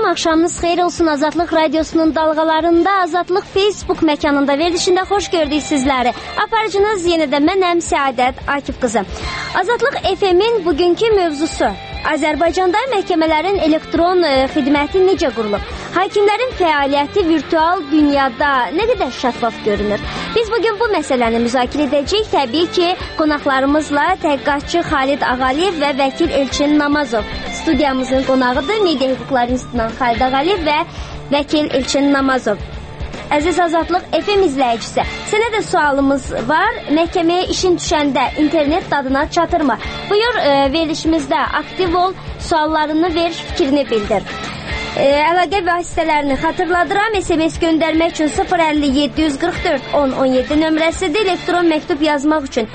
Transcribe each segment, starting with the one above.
Axşamınız xeyir olsun. Azadlıq Radiosunun dalğalarında, Azadlıq Facebook məkanında verilişində xoş gördük sizləri. Aparıcınız yenə də mənəm Səadət Akif qızı. Azadlıq FM-in bugünkü mövzusu: Azərbaycanda məhkəmələrin elektron xidməti necə qurulub? Hakimlərin fəaliyyəti virtual dünyada nə qədər şəffaf görünür? Biz bugün bu məsələni müzakirə edəcəyik. Təbii ki, qonaqlarımızla təhqiqatçı Xalid Ağaliyev və vəkil Elçin Namazov studiyamızın qonağıdır. Media Hüquqları İnstitutundan Xalid Ağaliyev və vəkil Elçin Namazov. Əziz Azadlıq FM izləyicisi, sənə də sualımız var. Məhkəməyə işin düşəndə internet dadına çatırmı? Buyur, verilişimizdə aktiv ol, suallarını ver, fikrini bildir. Əlaqə vasitələrini xatırladıram. SMS göndərmək üçün 050 744 1017 nömrəsidir. Elektron məktub yazmaq üçün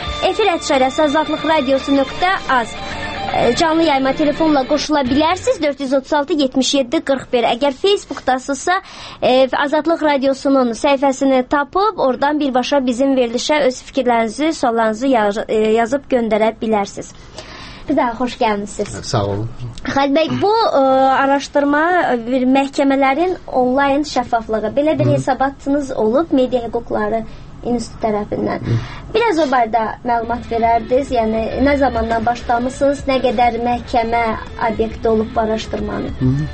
efir@azadlıqradiosu.az canlı yayma telefonla qoşula bilərsiniz. 436 77 41. Əgər Facebookdasınızsa Azadlıq Radiosunun səhifəsini tapıb oradan birbaşa bizim verilişə öz fikirlərinizi, suallarınızı yazıb göndərə bilərsiniz. Bir daha xoş gəlmişsiniz. Sağ olun. Xalid bəy, bu araşdırma bir məhkəmələrin onlayn şəffaflığı, belə bir hesabatınız olub Media Hüquqları İnstitutu tərəfindən. Biraz o barədə məlumat verərdiniz? Yəni, nə zamandan başlamışsınız, nə qədər məhkəmə obyekti olub bu araşdırmanın?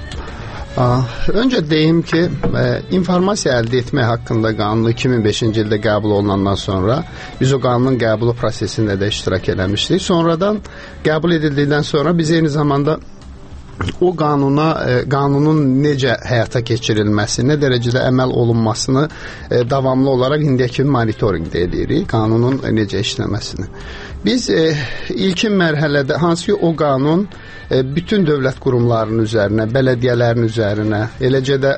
Öncə deyim ki, informasiya əldə etmək haqqında qanunu 2005-ci ildə qəbul olunandan sonra biz o qanunun qəbulu prosesində də iştirak eləmişdik. Sonradan qəbul edildikdən sonra biz eyni zamanda o qanunun necə həyata keçirilməsi, nə dərəcədə əməl olunmasını davamlı olaraq indiyə kimi monitorinqdə edirik, qanunun necə işləməsini. Biz ilkin mərhələdə, hansı ki o qanun bütün dövlət qurumlarının üzərinə, bələdiyyələrin üzərinə, eləcə də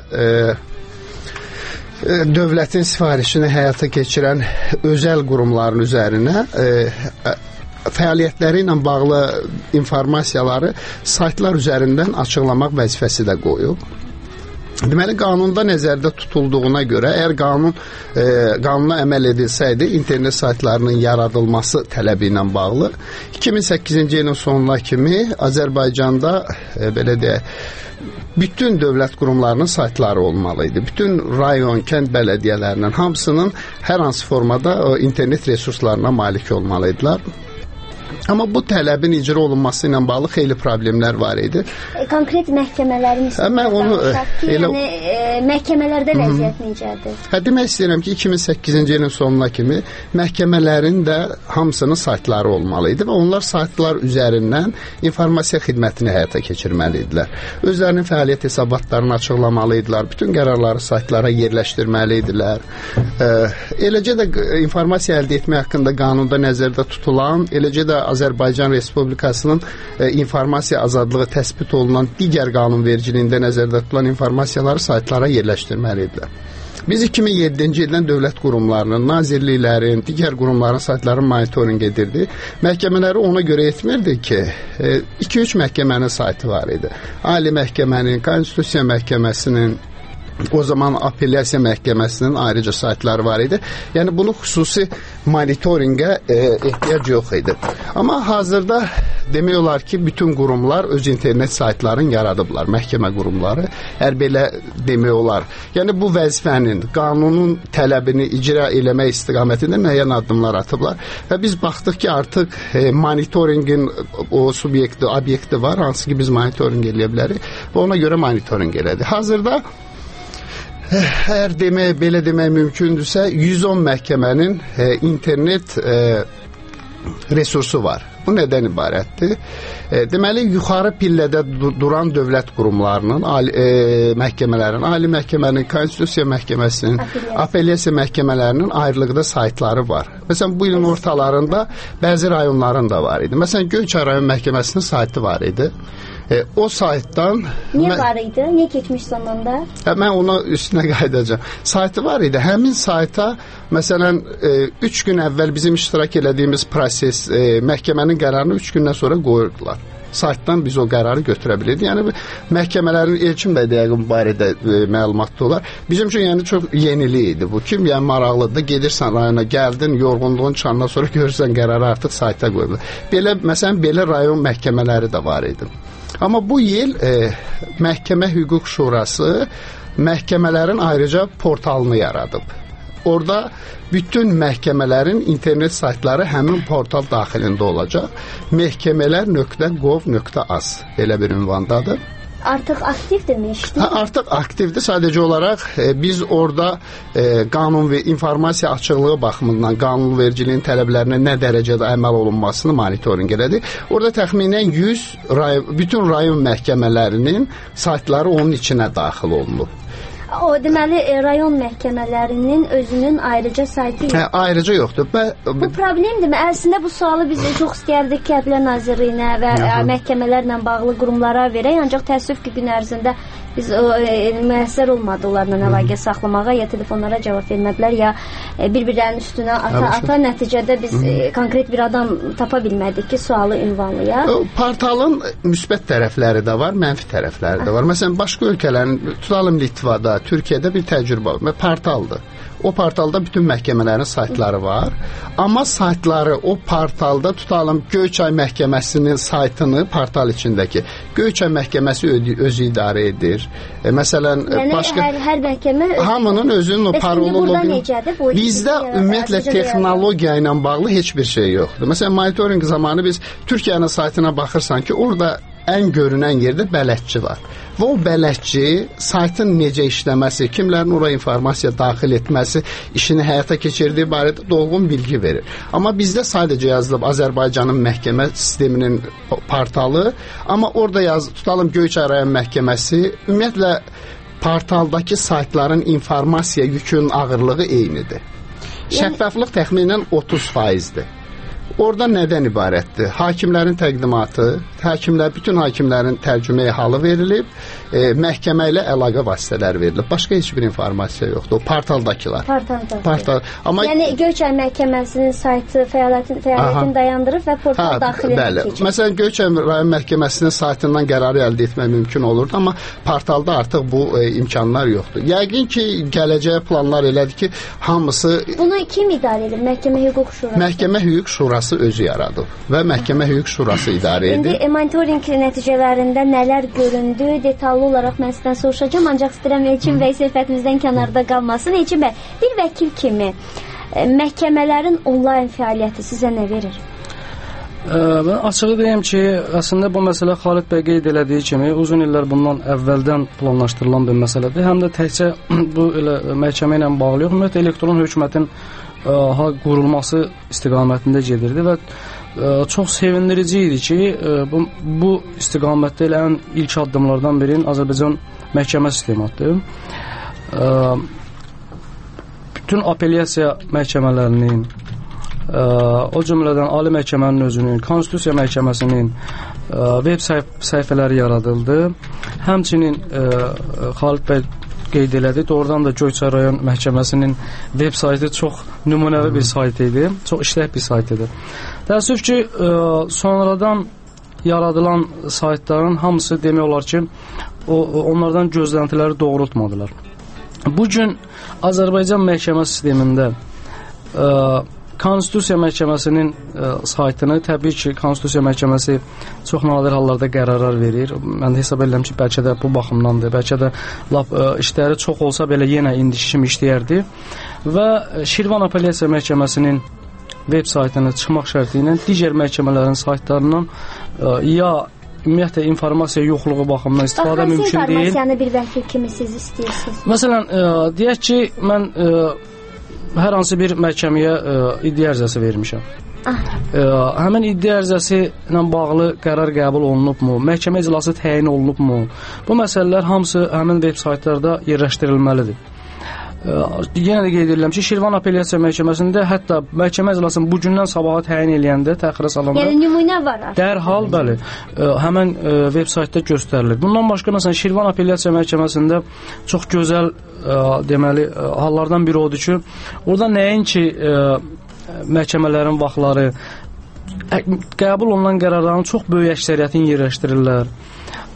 dövlətin sifarişini həyata keçirən özəl qurumların üzərinə fəaliyyətləri ilə bağlı informasiyaları saytlar üzərindən açıqlamaq vəzifəsi də qoyub. Deməli, qanunda nəzərdə tutulduğuna görə, əgər qanuna əməl edilsəydi, internet saytlarının yaradılması tələbi ilə bağlı 2008-ci ilin sonuna kimi Azərbaycanda belə deyək, bütün dövlət qurumlarının saytları olmalıydı. Bütün rayon, kənd bələdiyyələrinin hamısının hər hansı formada internet resurslarına malik olmalıydılar. Amma bu tələbin icra olunması ilə bağlı xeyli problemlər var idi. Konkret məhkəmələrin yəni məhkəmələrdə vəziyyət necədir? Demək istəyirəm ki, 2008-ci ilin sonuna kimi məhkəmələrin də hamısının saytları olmalıydı və onlar saytlar üzərindən informasiya xidmətini həyata keçirməliydilər. Özlərinin fəaliyyət hesabatlarını açıqlamalıydılar, bütün qərarları saytlara yerləşdirməliydilər. Eləcə də informasiya əldə etmək haqqında qanunda nəzərdə tutulan, eləcə də Azərbaycan Respublikasının informasiya azadlığı təsbit olunan digər qanunvericiliyində nəzərdə tutulan informasiyaları saytlara yerləşdirməlidirlər. Biz 2007-ci ildən dövlət qurumlarının, nazirliklərin, digər qurumların saytlarını monitoring edirdi. Məhkəmələri ona görə etmirdi ki, 2-3 məhkəmənin saytı var idi. Ali Məhkəmənin, Konstitusiya Məhkəməsinin, o zaman Apellyasiya Məhkəməsinin ayrıca saytları var idi. Yəni, bunu xüsusi monitoringə ehtiyac yox idi. Amma hazırda demək olar ki, bütün qurumlar öz internet saytlarını yaradıblar, məhkəmə qurumları. Hər belə demək olar. Yəni, bu vəzifənin, qanunun tələbini icra eləmək istiqamətində müəyyən addımlar atıblar. Və biz baxdıq ki, artıq monitoringin o subyekti, obyekti var, hansı ki biz monitoring eləyə bilərik və ona görə monitoring elədik. Hazırda əgər belə demək mümkündürsə, 110 məhkəmənin internet resursu var. Bu nədən ibarətdir? Deməli, yuxarı pillədə duran dövlət qurumlarının, məhkəmələrin, Ali Məhkəmənin, Konstitusiya Məhkəməsinin, Apellyasiya Məhkəmələrinin ayrılıqda saytları var. Məsələn, bu ilin ortalarında bəzi rayonların da var idi. Məsələn, Göyçay rayon məhkəməsinin saytı var idi. O saytdan... Niyə var idi? Niyə keçmiş zamanda? Mən ona üstünə qayıdacağım. Saytı var idi. Həmin sayta, məsələn, 3 gün əvvəl bizim iştirak elədiyimiz proses, məhkəmənin qərarını 3 gündən sonra qoyurdular. Saytdan biz o qərarı götürə bilirdik. Yəni, məhkəmələrin Elçin bəy dəqiq barədə məlumatlı olar. Bizim üçün yəni çox yenilik idi bu. Kim yəni maraqlıdır, gedirsən rayona, gəldin, yorğunluğun çıxandan sonra görürsən qərarı artıq sayta qoyulur. Belə, məsələn, belə rayon məhkəmələri də var idi. Amma bu il Məhkəmə Hüquq Şurası məhkəmələrin ayrıca portalını yaradıb. Orada bütün məhkəmələrin internet saytları həmin portal daxilində olacaq. Məhkəmələr.gov.az elə bir ünvandadır. Artıq aktivdirmi işdir? Artıq aktivdir. Sadəcə olaraq biz orada qanun və informasiya açıqlığı baxımından qanunvericiliyin tələblərinə nə dərəcədə əməl olunmasını monitorinq elədik. Orada təxminən 100 bütün rayon məhkəmələrinin saytları onun içinə daxil olunub. O deməli rayon məhkəmələrinin özünün ayrıca saytı yoxdur. Ayrıca yoxdur. Bu problemdir. Əslində bu sualı biz çox istəyərdik ki, Ədliyyə Nazirliyinə və məhkəmələrlə bağlı qurumlara verək. Ancaq təəssüf ki, gün ərzində biz müəssər olmadı onlarla əlaqə saxlamağa, ya telefonlara cavab vermədilər, ya bir-birlərinin üstünə ata nəticədə biz konkret bir adam tapa bilmədik ki, sualı ünvanlayaq. Portalın müsbət tərəfləri də var, mənfi tərəfləri də var. Məsələn, başqa ölkələrin, tutalım Litvada, Türkiyədə bir təcrübə var. Portaldır. O portalda bütün məhkəmələrin saytları var. Amma saytları o portalda tutalım Göyçay məhkəməsinin saytını portal içindəki Göyçay məhkəməsi özü idarə edir. Məsələn, başqa hər məhkəmə hamının özünün o parolu login. Bizdə ümumiyyətlə texnologiya ilə bağlı heç bir şey yoxdur. Məsələn, monitorinq zamanı biz Türkiyənin saytına baxırsan ki, orada ən görünən yerdə bələdçi var. Və o bələdçi saytın necə işləməsi, kimlərin oraya informasiya daxil etməsi, işini həyata keçirdiyi barədə dolğun bilgi verir. Amma bizdə sadəcə yazılıb Azərbaycanın məhkəmə sisteminin portalı, amma orada tutalım Göyçay rayon məhkəməsi, ümumiyyətlə portaldakı saytların informasiya yükünün ağırlığı eynidir. Şəffaflıq təxminən 30%-dir. Orada nədən ibarətdir? Hakimlərin təqdimatı, bütün hakimlərin tərcüməyə halı verilib, məhkəmə ilə əlaqə vasitələri verilib. Başqa heç bir informasiya yoxdur. O portaldakılar. Amma yəni Göyçay məhkəməsinin saytı fəaliyyətini dayandırıb və portal daxilinə keçir. Məsələn, Göyçay rayon məhkəməsinin saytından qərarı əldə etmək mümkün olurdu, amma portalda artıq bu imkanlar yoxdur. Yəqin ki, gələcəyə planlar elədir ki, hamısı... Bunu kim idarə edir? Məhkəmə Hüquq Şurası? Məhkəmə Hüquq Şurası özü yaradıb və Məhkəmə Hüquq Şurası idarə edir. İndi monitorinq nəticələrində nələr göründü, detallı olaraq mən sizdən soruşacağam, ancaq istəyirəm Elçin bəy söhbətimizdən kənarda qalmasın. Elçin bəy, bir vəkil kimi məhkəmələrin onlayn fəaliyyəti sizə nə verir? Mən açığı deyim ki, əslində bu məsələ Xalid bəy qeyd elədiyi kimi uzun illər bundan əvvəldən planlaşdırılan bir məsələdir. Həm də təkcə bu məhkəmə ilə bağlı yox, ümumiyyətlə elektron hökumətin qurulması istiqamətində gedirdi və çox sevindirici idi ki, bu istiqamətdə elə ən ilk addımlardan birinin Azərbaycan məhkəmə sistematıdır. Bütün apellyasiya məhkəmələrinin, o cümlədən Ali Məhkəmənin özünün, Konstitusiya Məhkəməsinin web səhifələri yaradıldı. Həmçinin Xalid bəy qeyd elədi. Doğrudan da Göyçay rayon məhkəməsinin web saytı çox nümunəvi bir sayt idi. Çox işlək bir sayt idi. Təəssüf ki, sonradan yaradılan saytların hamısı demək olar ki, onlardan gözləntiləri doğrultmadılar. Bugün Azərbaycan məhkəmə sistemində Konstitusiya Məhkəməsinin saytını, təbii ki, Konstitusiya Məhkəməsi çox nadir hallarda qərarlar verir. Mən hesab edirəm ki, bəlkə də bu baxımdandır. Bəlkə də işləri çox olsa belə yenə indiki kimi işləyərdi. Və Şirvan Apellyasiya Məhkəməsinin web saytına çıxmaq şərti ilə digər məhkəmələrin saytlarından ya ümumiyyətlə informasiya yoxluğu baxımından istifadə mümkün deyil. Hansı informasiyanı bir vəkil kimi siz istəyirsiniz? Məsələn, deyək ki, mən hər hansı bir məhkəməyə iddia ərizəsi vermişəm. Həmin iddia ərizəsi ilə bağlı qərar qəbul olunubmu? Məhkəmə iclası təyin olunubmu? Bu məsələlər hamısı həmin veb saytlarda yerləşdirilməlidir. Yenə də qeyd edirəm ki, Şirvan Apellyasiya Məhkəməsində hətta məhkəmə iclasını bugündən sabaha təyin eləyəndə, təxirə salanda, yəni nümunə var. Dərhal, bəli, həmin veb saytda göstərilir. Bundan başqa, məsələn, Şirvan Apellyasiya Məhkəməsində çox gözəl deməli hallardan biri odur ki, orada nəinki məhkəmələrin vaxtları, qəbul olunan qərarların çox böyük əksəriyyətini yerləşdirirlər.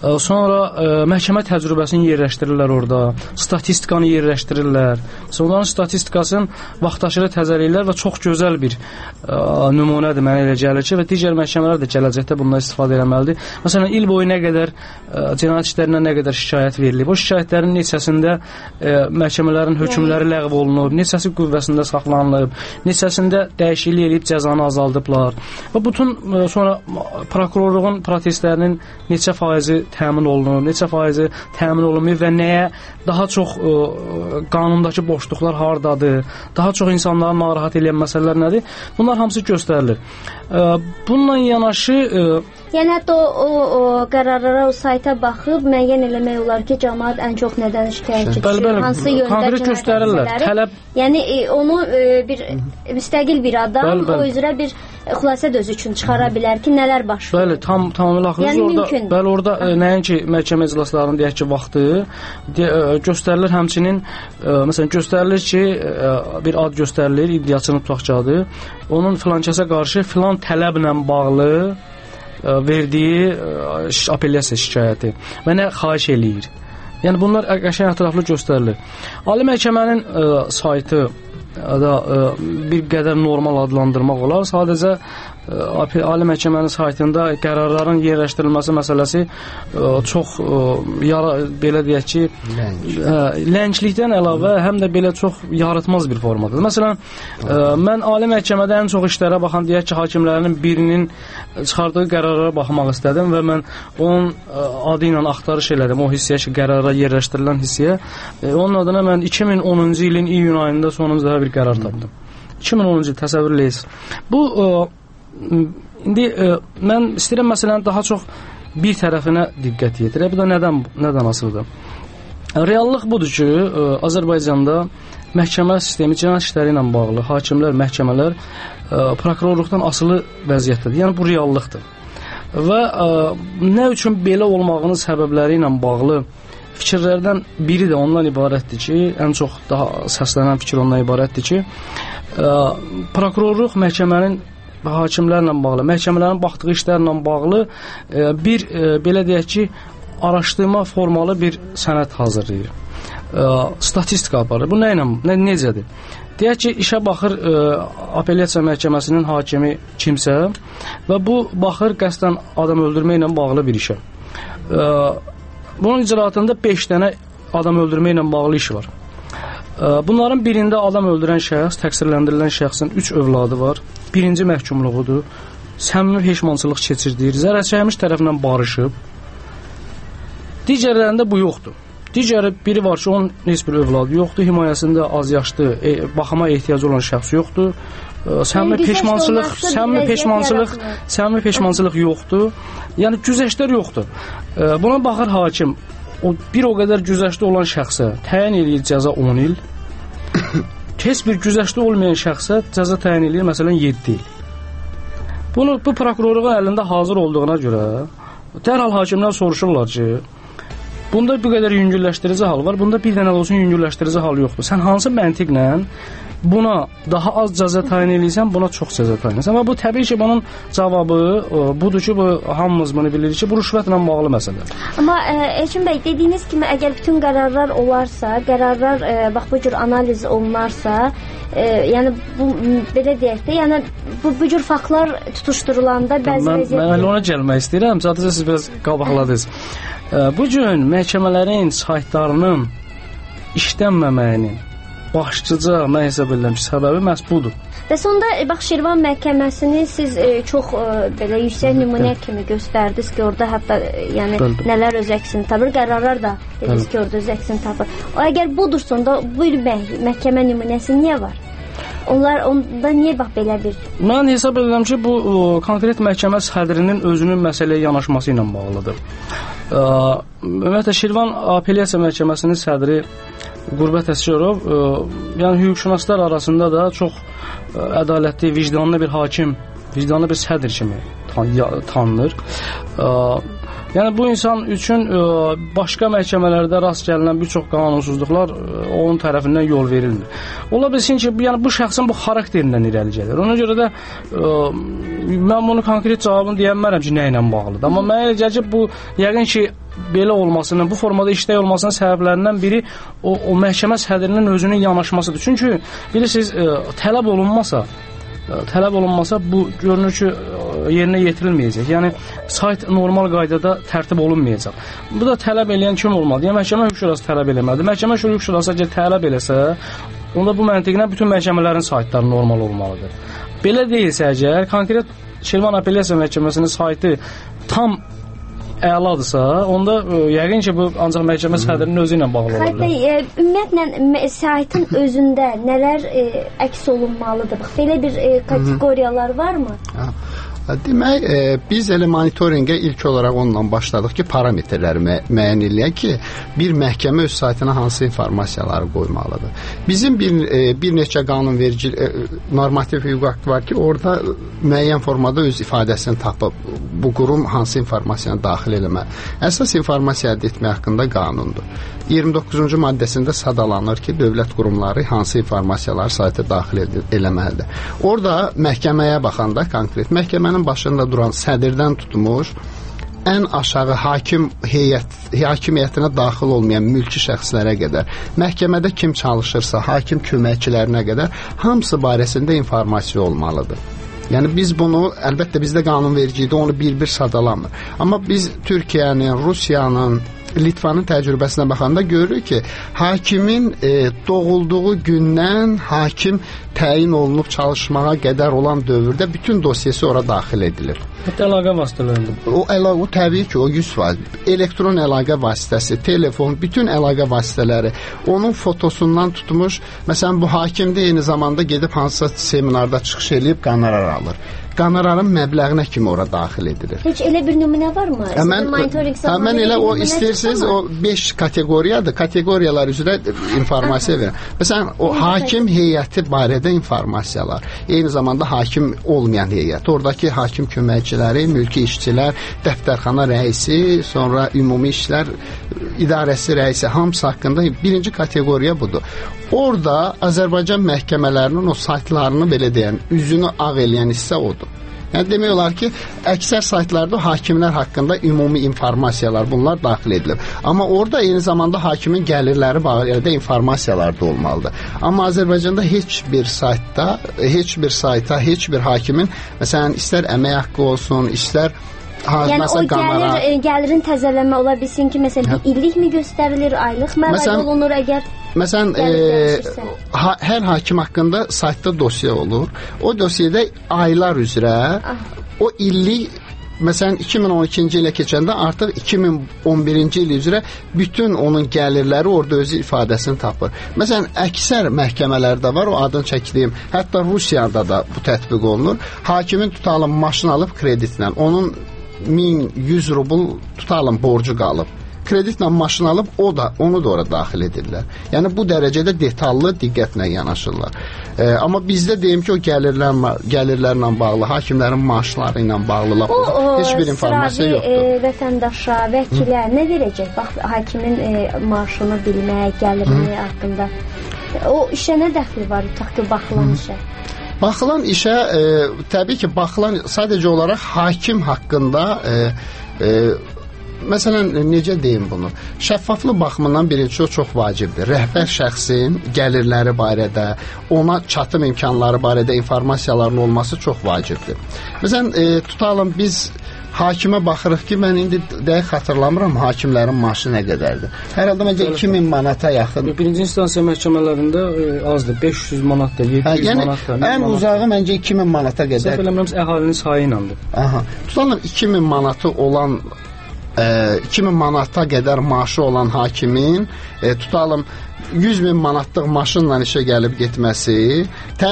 Sonra məhkəmə təcrübəsini yerləşdirirlər orada, statistikanı yerləşdirirlər. Onların statistikasını vaxtaşırı təzələyirlər və çox gözəl bir nümunədir mənə elə gəlir ki, və digər məhkəmələr də gələcəkdə bundan istifadə etməlidir. Məsələn, il boyu nə qədər cinayət işlərinə nə qədər şikayət verilib, o şikayətlərin neçəsində məhkəmələrin hökmləri ləğv olunub, neçəsi qüvvəsində saxlanılıb, neçəsində dəyişiklik edib cəzanı azaldıblar. Və bütün sonra prokurorluğun protestlərinin neçə faizi təmin olunur, neçə faizi təmin olunmuyor və nəyə daha çox qanundakı boşluqlar hardadır, daha çox insanları narahat edən məsələlər nədir? Bunlar hamısı göstərilir. Bununla yanaşı yəni hətta o qərarlara, o sayta baxıb müəyyən eləmək olar ki, cəmaət ən çox nədən şikayətçidir, hansı yöndə cinayət. Yəni onu bir müstəqil bir adam o üzrə bir xülasə də özü üçün çıxara bilər ki, nələr baş verir. Bəli, tamamilə haqlısınız. Bəli, orada nəinki məhkəmə iclaslarının deyək ki, vaxtı göstərilir, həmçinin məsələn göstərilir ki, bir ad göstərilir, iddiaçının tutaq kağıdı, onun filankəsə qarşı filan tələblə bağlı verdiyi apellyasiya şikayəti və nə xahiş eləyir. Yəni bunlar qəşəng ətraflı göstərilir. Ali məhkəmənin saytı da bir qədər normal adlandırmaq olar. Sadəcə Ali məhkəmənin saytında qərarların yerləşdirilməsi məsələsi çox belə deyək ki, lənglikdən əlavə həm də belə çox yaratmaz bir formadır. Məsələn, mən Ali məhkəmədə ən çox işlərə baxan deyək ki, hakimlərinin birinin çıxardığı qərarlara baxmaq istədim və mən onun adı ilə axtarış elədim. O hissəyə ki, qərara yerləşdirilən hissəyə. Onun adına mən 2010-cu ilin iyun ayında sonuncu dəfə bir qərar tapdım. 2010-cu il, təsəvvür eləyirsiniz. Bu indi mən istəyirəm məsələn daha çox bir tərəfinə diqqət yetirək. Bu da nədən asılıdır? Reallıq budur ki, Azərbaycanda məhkəmə sistemi cinayət işləri ilə bağlı hakimlər, məhkəmələr prokurorluqdan asılı vəziyyətdədir. Yəni bu reallıqdır. Və nə üçün belə olmağının səbəbləri ilə bağlı fikirlərdən biri də ondan ibarətdir ki, ən çox daha səslənən fikir ondan ibarətdir ki, prokurorluq məhkəmənin hakimlərlə bağlı, məhkəmələrin baxdığı işlərlə bağlı bir, belə deyək ki, araşdırma formalı bir sənəd hazırlayır. Statistika aparır. Bu nə ilə, necədir? Deyək ki, işə baxır apellyasiya məhkəməsinin hakimi kimsə və bu baxır qəsdən adam öldürməklə bağlı bir işə. Bunun icraatında 5 dənə adam öldürməklə bağlı iş var. Bunların birində adam öldürən şəxs, təqsirləndirilən şəxsin 3 övladı var. Birinci məhkumluğudur. Səmimi peşmançılıq keçirdir. Zərər çəkmiş tərəfindən barışıb. Digərlərində bu yoxdur. Digəri biri var ki, onun heç bir övladı yoxdur. Himayəsində az yaşlı, baxıma ehtiyacı olan şəxs yoxdur. Səmimi peşmançılıq yoxdur. Yəni güzəştlər yoxdur. Buna baxır hakim. O qədər güzəştli olan şəxsə təyin edir cəza 10 il. Heç bir güzəştli olmayan şəxsə cəza təyin edir məsələn 7 il. Bu prokurorluğun əlində hazır olduğuna görə dərhal hakimlər soruşurlar ki, bunda bu qədər yüngülləşdirici hal var, bunda bir dənə olsun yüngülləşdirici hal yoxdur. Sən hansı məntiqlə buna daha az cəza təyin edirsən, buna çox cəza təyin edirsən. Amma bu təbii ki, bunun cavabı budur ki, bu hamımız bunu bilirik ki, bu rüşvətlə bağlı məsələdir. Amma Elçin bəy, dediyiniz kimi əgər bütün qərarlar olarsa, qərarlar bax bu cür analiz olunarsa, yəni bu belə deyək də, yəni bu cür faktlar tutuşdurulanda bəzi vəziyyətlər. Mən ona gəlmək istəyirəm. Sadəcə siz biraz qabaqladınız. Bu gün məhkəmələrin saytlarının işlənməməyinin başlıca mən hesab edirəm ki, səbəbi məhz budur. Və sonda bax Şirvan məhkəməsini siz çox belə yüksək nümunə kimi göstərdiniz ki, orada hətta yəni nələr öz əksini tapır, qərarlar da dediniz ki, orada öz əksini tapır. O əgər budursa, onda bu məhkəmə nümunəsi niyə var? Onda niyə bax belə bir? Mən hesab edirəm ki, bu konkret məhkəmə sədrinin özünün məsələyə yanaşması ilə bağlıdır. Ümumiyyətlə Şirvan apellyasiya məhkəməsinin sədri Qurbət Əsgərov, yəni hüquqşünaslar arasında da çox ədalətli, vicdanlı bir hakim, vicdanlı bir sədr kimi tanınır. Yəni bu insan üçün başqa məhkəmələrdə rast gəlinən bir çox qanunsuzluqlar onun tərəfindən yol verilmir. Ola bilsin ki, yəni bu şəxsin bu xarakterindən irəli gəlir. Ona görə də mən bunu konkret cavabını deyənmərəm ki, nə ilə bağlıdır. Amma mənə elə gəlir ki, bu yəqin ki, belə olmasının, bu formada işləyə olmasının səbəblərindən biri o məhkəmə sədrinin özünün yanaşmasıdır. Çünki bilirsiniz, tələb olunmasa bu görünür ki, yerinə yetirilməyəcək. Yəni sayt normal qaydada tərtib olunmayacaq. Bu da tələb eləyən kim olmalı? Yəni məhkəmə hüquq şurası tələb eləməlidir. Məhkəmə hüquq şurası əgər tələb eləsə, onda bu məntiqlə bütün məhkəmələrin saytları normal olmalıdır. Belə deyilsə əgər, konkret Şirvan Apellyasiya Məhkəməsinin saytı tam əladırsa, onda yəqin ki, bu ancaq məhkəmə sədrinin özü ilə bağlı olur. Ümumiyyətlə, saytın özündə nələr əks olunmalıdır? Bax, belə bir kateqoriyalar varmı? Demək, biz elə monitorinqə ilk olaraq onunla başladıq ki, parametrləri müəyyən eləyək ki, bir məhkəmə öz saytına hansı informasiyaları qoymalıdır. Bizim bir neçə qanunverici normativ hüquq aktı var ki, orada müəyyən formada öz ifadəsini tapıb bu qurum hansı informasiyanı daxil eləməli. Əsas informasiya əldə etmək haqqında qanundur. 29-cu maddəsində sadalanır ki, dövlət qurumları hansı informasiyaları sayta daxil eləməlidir. Orada məhkəməyə baxanda konkret, məhkəmənin başında duran sədrdən tutmuş, ən aşağı hakimiyyətinə daxil olmayan mülki şəxslərə qədər, məhkəmədə kim çalışırsa, hakim köməkçilərinə qədər hamısı barəsində informasiya olmalıdır. Yəni biz bunu, əlbəttə bizdə qanunvericilikdə onu bir-bir sadalamır. Amma biz Türkiyənin, Rusiyanın, Litvanın təcrübəsinə baxanda görürük ki, hakimin doğulduğu gündən hakim təyin olunub çalışmağa qədər olan dövrdə bütün dosyası ora daxil edilir. Hətta əlaqə vasitələrində. O təbii ki, o 100%. Elektron əlaqə vasitəsi, telefon, bütün əlaqə vasitələri, onun fotosundan tutmuş, məsələn, bu hakim də eyni zamanda gedib hansısa seminarda çıxış edib qonorar alır. Qonorarın məbləğinə kimi ora daxil edilir. Heç elə bir nümunə varmı? Mən elə o istəyirsiniz, o 5 kateqoriyadır. Kateqoriyalar üzrə informasiya verir. Məsələn, o hakim heyəti barədə informasiyalar. Eyni zamanda hakim olmayan heyət. Oradakı hakim köməkçiləri, mülki işçilər, dəftərxana rəisi, sonra ümumi işlər idarəsi rəisi, hamısı haqqında birinci kateqoriya budur. Orada Azərbaycan məhkəmələrinin o saytlarını belə deyən, üzünü ağ eləyən hissə odur. Yəni demək olar ki, əksər saytlarda hakimlər haqqında ümumi informasiyalar bunlar daxil edilir. Amma orada eyni zamanda hakimin gəlirləri barədə informasiyalar da olmalıdır. Amma Azərbaycanda heç bir sayta, heç bir hakimin, məsələn, istər əmək haqqı olsun, istər yəni o gəlirin təzələnmə ola bilsin ki, məsələn, bir illik mi göstərilir, aylıq məvəd olunur əgər? Məsələn, hər hakim haqqında saytda dosya olur. O dosyada aylar üzrə o illik, məsələn, 2012-ci ilə keçəndə artıq 2011-ci il üzrə bütün onun gəlirləri orada özü ifadəsini tapır. Məsələn, əksər məhkəmələrdə var, o adını çəkdiyim, hətta Rusiyada da bu tətbiq olunur. Hakimin tutalım maşın alıb kreditlə, onun 1100 rubl tutalım borcu qalıb. Kreditlə maşın alıb, onu da ora daxil edirlər. Yəni bu dərəcədə detallı, diqqətlə yanaşırlar. Amma bizdə deyim ki, o gəlirlərlə bağlı, hakimlərin maaşları ilə bağlı heç bir informasiya yoxdur. O vətəndaşa, vəkilə nə verəcək? Bax, hakimin maaşını bilmək, gəlirini haqqında. O işə nə dəxli var, tutaq ki, baxılan işə? Baxılan işə, təbii ki, baxılan sadəcə olaraq hakim haqqında məsələn, necə deyim bunu? Şəffaflıq baxımından birinci o çox vacibdir. Rəhbər şəxsin gəlirləri barədə, ona çatım imkanları barədə informasiyaların olması çox vacibdir. Məsələn, tutalım biz hakimə baxırıq ki, mən indi dəqiq xatırlamıram hakimlərin maaşı nə qədərdir. Hər halda məncə 2000 manata yaxın. Birinci instansiya məhkəmələrində azdır. 500 manat da, 700 manat da. Ən uzağı məncə 2000 manata qədər. Səhv eləmirəmsə əhalinin sayı iləndir. Tutalım 2000 manatı olan 2000 manata qədər maaşı olan hakimin tutalım 100.000 manatlıq maşınla işə gəlib getməsi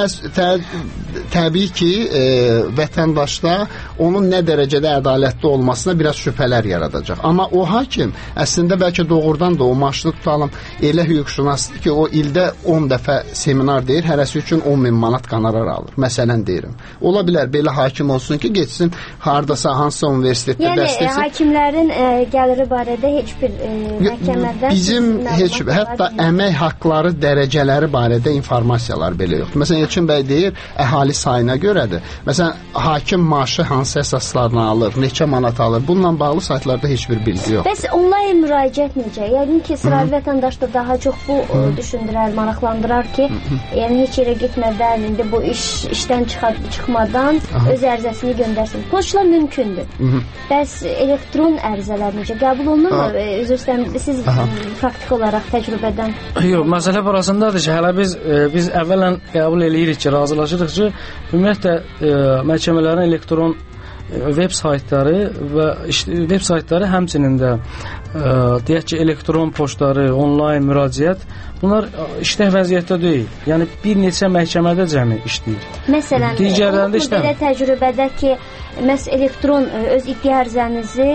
təbii ki, vətəndaşda onun nə dərəcədə ədalətli olmasına biraz şübhələr yaradacaq. Amma o hakim əslində bəlkə doğrudan da o maşını tutalım elə hüquqşünasdır ki, o ildə 10 dəfə seminar deyir, hərəsi üçün 10.000 manat qonorar alır. Məsələn deyirəm. Ola bilər belə hakim olsun ki, getsin hardasa hansısa universitetdə dərs desin. Yəni hakimlərin gəliri barədə heç bir məhkəmədən bizim heç hətta əmək əmək haqqları dərəcələri barədə informasiyalar belə yoxdur. Məsələn, Elçin bəy deyir, əhali sayına görədir. Məsələn, hakim maaşı hansı əsaslarla alır, neçə manat alır, bununla bağlı saytlarda heç bir bilgi yoxdur. Bəs onlayn müraciət necə? Yəni ki, sıravi vətəndaşda daha çox bu düşündürər, maraqlandırar ki, yəni heç yerə getmədən, indi bu işdən çıxmadan öz ərizəsini göndərsin. Poçtla mümkündür. Bəs elektron ərizələr necə? Qəbul olunurmu? Üzr istəyirəm, siz praktik olaraq təcrübədən. Yox, məsələ burasındadır ki, hələ biz əvvələn qəbul eləyirik ki, razılaşırıq ki, ümumiyyətlə məhkəmələrin elektron web saytları və web saytları həmçinin də deyək ki, elektron poçtları, onlayn müraciət, bunlar işlək vəziyyətdə deyil. Yəni bir neçə məhkəmədə cəmi işləyir. Məsələn, digərlərində işləmir. Belə təcrübədə ki, elektron öz iddia ərizənizi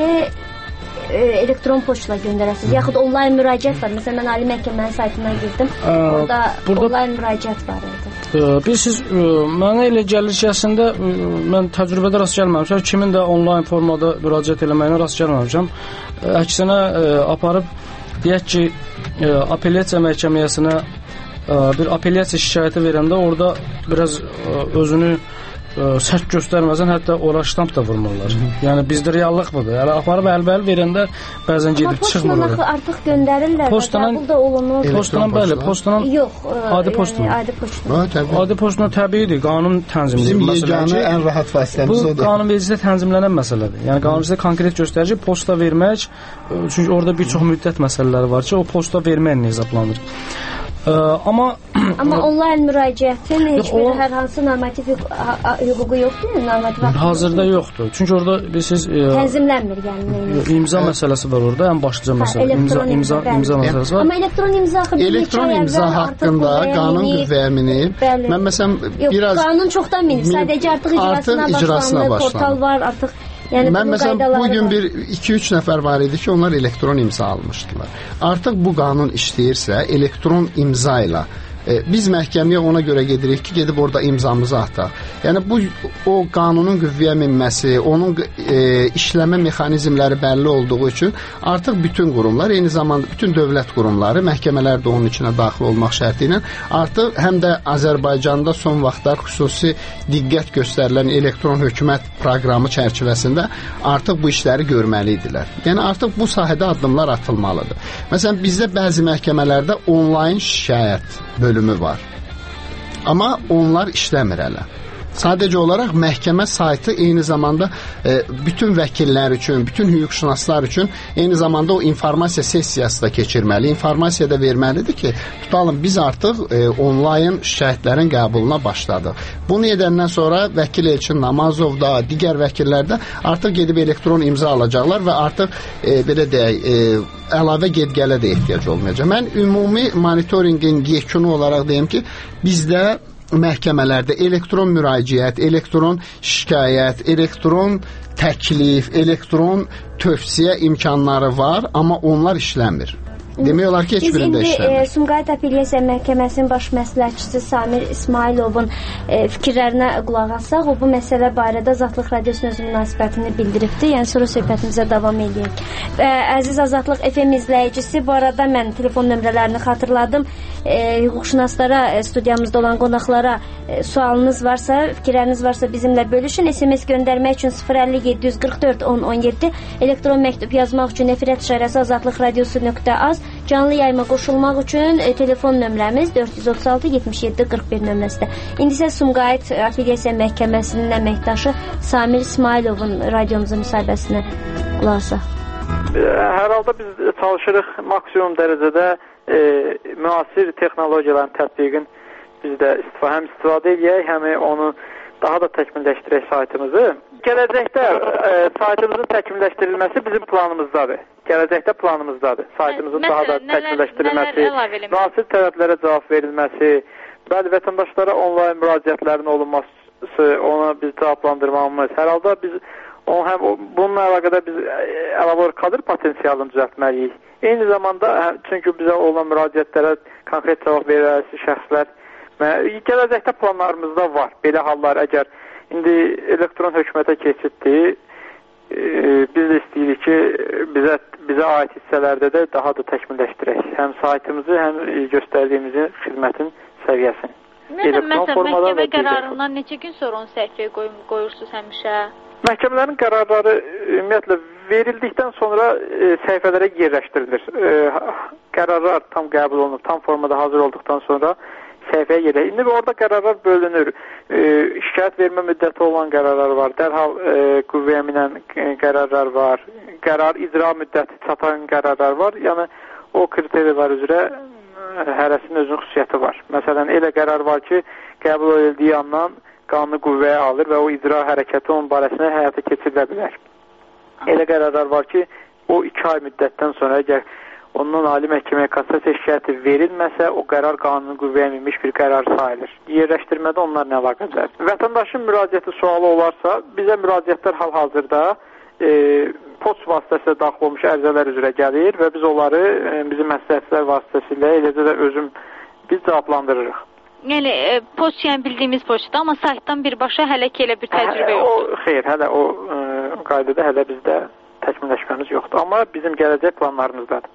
elektron poçtla göndərəsiniz, yaxud onlayn müraciət var. Məsələn, mən Ali Məhkəmənin saytına girdim. Orada onlayn müraciət var idi. Bilirsiniz, mənə elə gəlir ki, əslində mən təcrübədə rast gəlməmişəm. Kimin də onlayn formada müraciət eləməyinə rast gəlməmişəm. Əksinə aparıb deyək ki, apellyasiya məhkəməsinə bir apellyasiya şikayəti verəndə orada biraz özünü sərt göstərməsən, hətta ora ştamp da vurmurlar. Yəni bizdə reallıq budur. Yəni aparıb əlbəl verəndə bəzən gedib çıxmır. Amma artıq göndərirlər. Qəbul da olunur. Poçtdan bəli, poçtdan. Yox, adi poçtdan. Adi poçtdan təbiidir, qanun tənzimləyir məsələdir. Bizim yeganə ən rahat vasitəmiz odur. Bu qanunvericilikdə tənzimlənən məsələdir. Yəni qanunvericilikdə konkret göstərir ki, poçta vermək, çünki orada bir çox müddət məsələləri var ki, o poçta verməklə hesablanır. Amma onlayn müraciətin heç bir hər hansı normativ hüququ yoxdur, normativ haqqı hazırda yoxdur. Çünki orada bilirsiniz tənzimlənmir, yəni imza məsələsi var orada, ən başlıca məsələ. İmza məsələsi var. Amma elektron imza haqqında qanun qüvvəyə minib. Mən məsələn biraz qanun çoxdan minib, sadəcə artıq icrasına başlandı, portal var artıq. Yəni, mən məsələn bugün bir 2-3 nəfər var idi ki, onlar elektron imza almışdılar. Artıq bu qanun işləyirsə, elektron imza ilə biz məhkəməyə ona görə gedirik ki, gedib orada imzamızı ataq. Yəni o qanunun qüvvəyə minməsi, onun işləmə mexanizmləri bəlli olduğu üçün artıq bütün qurumlar, eyni zamanda bütün dövlət qurumları, məhkəmələr də onun içinə daxil olmaq şərti ilə artıq həm də Azərbaycanda son vaxtlar xüsusi diqqət göstərilən elektron hökumət proqramı çərçivəsində artıq bu işləri görməli idilər. Yəni artıq bu sahədə addımlar atılmalıdır. Məsələn, bizdə bəzi məhkəmələrdə onlayn şikayət bölümü var. Amma onlar işləmir hələ. Sadəcə olaraq məhkəmə saytı eyni zamanda bütün vəkillər üçün, bütün hüquqşünaslar üçün eyni zamanda o informasiya sessiyası da keçirməli, informasiya da verməlidir ki, tutalım biz artıq onlayn şikayətlərin qəbuluna başladıq. Bunu edəndən sonra vəkil Elçin Namazov da, digər vəkillər də artıq gedib elektron imza alacaqlar və artıq belə deyək, əlavə get-gələ də ehtiyac olmayacaq. Mən ümumi monitorinqin yekunu olaraq deyim ki, bizdə məhkəmələrdə elektron müraciət, elektron şikayət, elektron təklif, elektron tövsiyə imkanları var, amma onlar işləmir. Demək olar ki, heç birində işləmir. Biz indi Sumqayıt Apellyasiya Məhkəməsinin baş məsləhətçisi Samir İsmailovun fikirlərinə qulaq assaq, o bu məsələ barədə Azadlıq Radiosunun öz münasibətini bildiribdi. Yəni sonra söhbətimizə davam edək. Əziz Azadlıq FM izləyicisi, bu arada mən telefon nömrələrini xatırladım. Hüquqşünaslara, studiyamızda olan qonaqlara sualınız varsa, fikirləriniz varsa bizimlə bölüşün. SMS göndərmək üçün 050 744 1017, elektron məktub yazmaq üçün efirət işarəsi azadlıqradiosu.az, canlı yayıma qoşulmaq üçün telefon nömrəmiz 436 77 41 nömrəsidir. İndi isə Sumqayıt Apellyasiya Məhkəməsinin əməkdaşı Samir İsmailovun radiomuzun müsahibəsinə qulaq asaq. Hər halda biz çalışırıq maksimum dərəcədə müasir texnologiyaların tətbiqin biz də həm istifadə edək, həm onu daha da təkmilləşdirək saytımızı. Gələcəkdə saytımızın təkmilləşdirilməsi bizim planımızdadır. Gələcəkdə planımızdadır. Saytımızın daha da təkmilləşdirilməsi, müasir tələblərə cavab verilməsi, bəli vətəndaşlara onlayn müraciətlərin olunması, ona biz cavablandırmamız. Hər halda biz bununla əlaqədə biz əlavə kadr potensialını düzəltməliyik. Eyni zamanda çünki bizə olan müraciətlərə konkret cavab verəsi şəxslər gələcəkdə planlarımızda var. Belə hallar əgər indi elektron hökumətə keçiddir, biz də istəyirik ki, bizə aid hissələrdə də daha da təkmilləşdirək. Həm saytımızı, həm göstərdiyimiz xidmətin səviyyəsini. Məsələn, məhkəmə qərarından neçə gün sonra onu səhifəyə qoyursunuz həmişə? Məhkəmələrin qərarları ümumiyyətlə verildikdən sonra səhifələrə yerləşdirilir. Qərarlar tam qəbul olunub, tam formada hazır olduqdan sonra səhifəyə yerləşdirilir. İndi orada qərarlar bölünür. Şikayət vermə müddəti olan qərarlar var, dərhal qüvvəyə minən qərarlar var, qərar icra müddəti çatan qərarlar var. Yəni o kriteriyalar üzrə hərəsinin özünün xüsusiyyəti var. Məsələn, elə qərar var ki, qəbul edildiyi yandan qanunu qüvvəyə alır və o icra hərəkəti onun barəsində həyata keçirilə bilər. Elə qərarlar var ki, o 2 ay müddətdən sonra əgər ondan ali məhkəməyə kassasiya şikayəti verilməsə, o qərar qanunu qüvvəyə minmiş bir qərar sayılır. Yerləşdirmədə onlarla əlaqədar. Vətəndaşın müraciəti sualı olarsa, bizə müraciətlər hal-hazırda poçt vasitəsilə daxil olmuş ərizələr üzrə gəlir və biz onları bizim məsləhətçilər vasitəsilə eləcə də biz cavablandırırıq. Yəni poçt, yəni bildiyimiz poçtda, amma saytdan birbaşa hələ ki elə bir təcrübə yoxdur. Xeyr, hələ o qaydada hələ bizdə təkmilləşməmiz yoxdur, amma bizim gələcək planlarımızdadır.